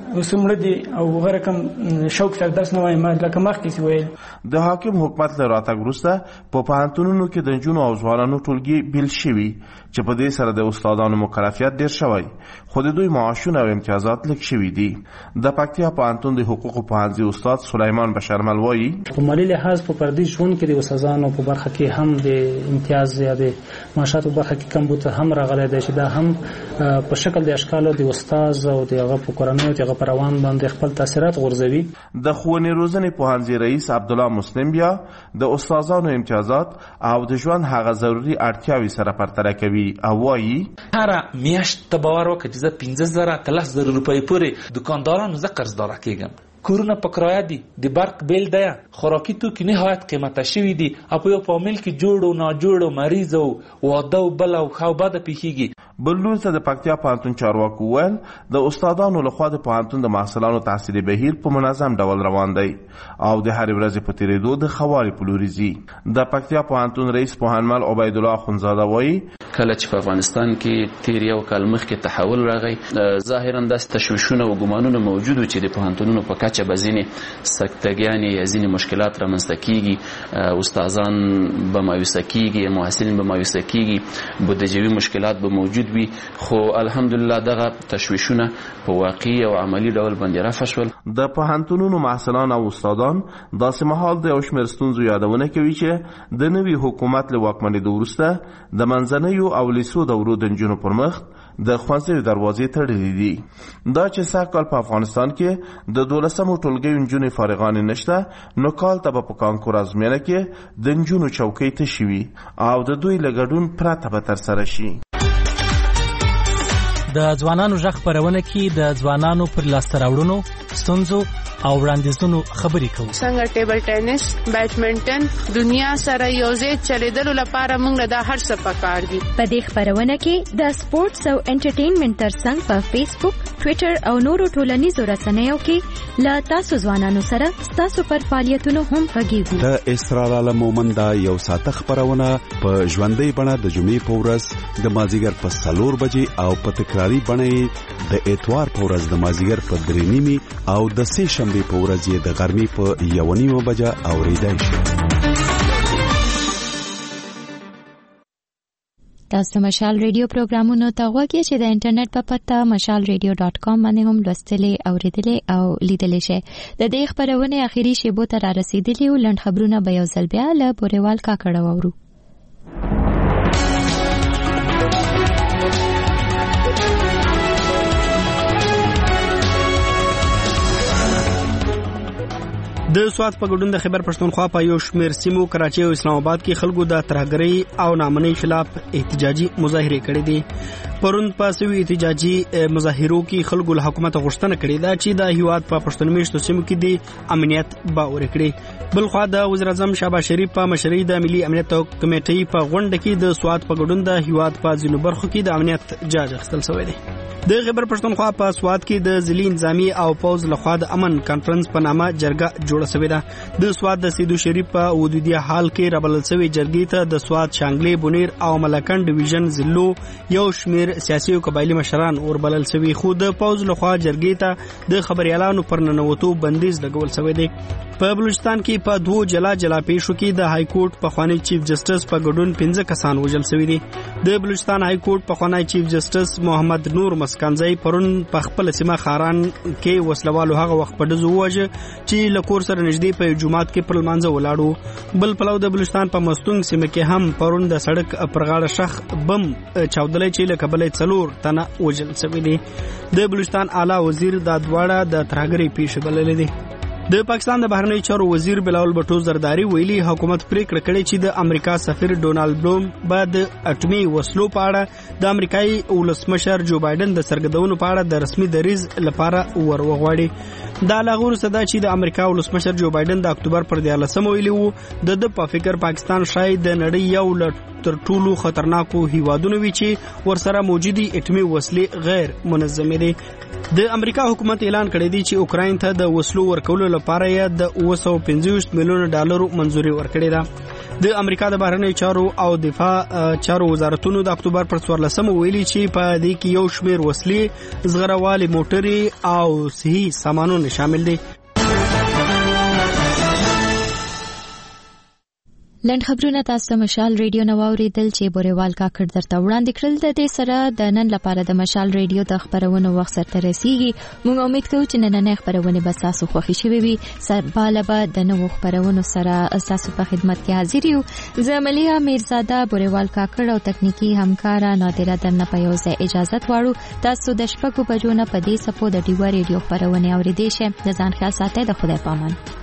وسمړه دي او غره کم شوق سره درس نه وایم لکه مخکې ویل د حاکم حکومت له راتګ وروسته په پوهنتونونو کې د نجونو او ځوانانو ټولګي بیل شوي چې په دې سره د استادانو مکلفیت ډیر شوی خو د دوی معاشونه او امتیازات لږ شوي دي. د پکتیا پوهنتون د حقوقو پوهنځي استاد سلیمان بشرمل وایي په مالي لحاظ په پردي ژوند کې د استادانو په برخه کې هم د امتیاز یا د معاشاتو برخه کې کمبود هم راغلی دی چې دا هم په شکل د اشکالو د استاد او د هغه په کورنۍ او د هغه په روان باندې خپل تاثیرات غورځوي. د ښوونې روزنې پوهنځي رئیس عبدالله مسلم بیا د استادانو امتیازات او د ژوند هغه ضروري اړتیاوې سره پرتله کوي او وایي هر میاشت ته باور وکړه چې زه پنځه زره تلس زره روپۍ پورې دکاندارانو زه قرضداره کېږم. کورونه په کرایه دي، د برق بیل دی، خوراکي توکي نهایت قیمته شوي دي او په یو فامیل کې جوړ او ناجوړ او مریض او واده او بل او ښه او بده پیښیږي. بل لور ته د پکتیا پوهنتون چارواکو وویل د استادانو لخوا د پوهنتون د محصلانو تحصیلي بهیر په منظم ډول روان دی او د هرې ورځې په تېرېدو د ښه والي په لوري ځي. د پکتیا پوهنتون رئیس پوهنمل عبیدالله اخندزاده وایي کله چې په افغانستان کې تیر یو کال مخکې تحول راغی ظاهرا داسې تشویشونه او ګمانونه موجود و چې د پوهنتونونو په کچه به ځینې سکتګیانې یا ځینې مشکلات رامنځته کېږي، استادان به مایوسه کېږي، محصلین به مایوسه کېږي، بودجوي مشکلات به موجود وي، خو الحمدلله دغه تشویشونه په واقعي او عملی ډول باندې رفع شول. د پوهنتونونو محصلان او استادان داسې مهال د یو شمېر ستونزو یادونه کوي چې د نوي حکومت له واکمنېدو وروسته د منځنیو او لیسو دورو د نجونو پر مخ د ښوونځیو دروازې تړلې دي. دا چې سږ کال په افغانستان کې د دولسمو ټولګیو نجونې فارغانې نشته نو کال ته به په کانکور ازموینه کې د نجونو چوکۍ تشي وي او د دوی له ګډون پرته به ترسره شي. د ځوانانو غږ خپرونه کې د ځوانانو پر لاسته راوړنو، ستونزو او وړاندیزونو خبرې کوو. څنګه ټیبل ټینس، بیډمنټن دنیا سره یوځای چلیدلو لپاره موږ دا هر څه پکار دي. په دې خپرونه کې د سپورتس او انټرټینمنټ ترڅنګ په فیسبوک، ټویټر او نورو ټولنیزو رسنیو کې له تاسو ځوانانو سره تاسو پر فعالیتونو هم غږیږو. د اسرار عالم مومند یو ساعته خپرونه په ژوندۍ بڼه د جمعې په ورځ د مازیګر په څلور بجې او په تکراري بڼه د اتوار په ورځ د مازیګر په درې نیمې او د سې شنبې په ورځ یې د غرمې په یو نیمه بجه اوریدای شي. تاسو مشال ریډیو پروګرامونو ته غوږی چې د انټرنیټ په پته مشال ریډیو ډاټ کام باندې هم لوستلې اوریدلې او لیدلې شئ. د دې خبرونه اخیری شیبو ته را رسیدلې او لنډ خبرونه به یو ځل بیا له پوریوال کاکړه وورو. د سواد په ګډون د خیبر پښتونخوا په یو شمېر سیمو کراچۍ او اسلام آباد کې خلکو د ترهګرۍ او نامنۍ خلاف احتجاجي مظاهرې کړې دي. پرون په سوي احتجاجي مظاهرو کې خلکو له حکومت غوښتنه کړې ده چې د هیواد په پښتون میشتو سیمو کې د امنیت باور کړي. بل خو د وزیر اعظم شهباز شریف په مشرۍ د ملي امنیت کمیټې په غونډه کې د سواد په ګډون د هیواد په ځینو برخو کې د امنیت جاج اخیستل شوی دی. د خیبر پښتونخوا په سواد کې د ضلعي انتظامی او پوز لخوا د امن کانفرنس په نامه جرګه جوړه شوې ده. د سواد د سیدو شریف په ودودیه حال کې رابلل شوی جرګې ته د سواد شانګلې بونیر او ملکن ډیویژن ضلعو یو شمېر سیاسي او قبایلي مشران وربلل شوي، خو د پوز لخوا جرګې ته د خبريالانو پر ننوتو بندیز لګول شوی دی. په بلوچستان کې په دوه جلا جلا پیښو کې د های کورټ پخوانی چیف جسټس په ګډون پنځه کسان وژل شوي دي. د بلوچستان های کورټ پخوانی چیف جسټس محمد نور مسکنزی پرون په خپل سیمه خاران کې وسلوالو هغه وخت په دزو وجه چې لکور سره نږدې په جمعات کې پر لمانځه ولاړو. بل پلو د بلوچستان په مستونګ سیمه کې هم پرون د سړک پر غاړه شخ بم چاودلې چې له کبلې څلور تنه وژل شوي دي. د بلوچستان اعلی وزیر دا دواړه د ترهګرۍ پیښې بللې دي. د پاکستان د بهرنی چارو وزیر بلاول بټو زرداری ویلي حکومت پریکړه کړې چې د امریکا سفیر ډونالد بلوم بعد اټومي وسلو په اړه د امریکایي ولسمشر جو بایدن د سرګردونو په اړه د رسمي دریز لپاره ور وغواړي. دا لاغور صدا چې د امریکا ولسمشر جو بایدن د اکتوبر پر دیارلسمه ویلي وو د د په فکر پاکستان شاید د نړۍ یو ل تر ټولو خطرناکو هیوادونو وی چې ورسره موجودي اټومي وسلې غیر منظمې دي. د امریکا حکومت اعلان کړی دی چې اوکراین ته د وسلو ورکولو لپاره یې د اوه سوه پنځه ویشت میلیونه ډالرو منځوري ورکړې ده. د امریکا د بهرنیو چارو او دفاع چارو وزارتونو د اکتوبر پر څوارلسمه ویلي چې په دې کې یو شمېر وسلې، زغروالې موټرې او صحي سامانونه شامل دي. لنډ خبرونه تاسو ته مشال ریډیو نو اوریدل چې بوريوال کاکړ درته وړاندې کړل. د دې سره د نن لپاره د مشال ریډیو د خبرونو وخت سره رسیدي. موږ امید کوو چې نننې خبرونه به تاسو خوښ شي وي. سرباله به د نوو خبرونو سره تاسو په خدمت کې حاضر یو. زه مليحه میرزاده، بوريوال کاکړ او تکنیکی همکار نادره درنه په یو ځای اجازه غواړو. تاسو د شپږو بجو نه په دې سپو د ډیو ریډیو خبرونه اوریدئ. د ځان خیال ساتئ. د خدای پامان.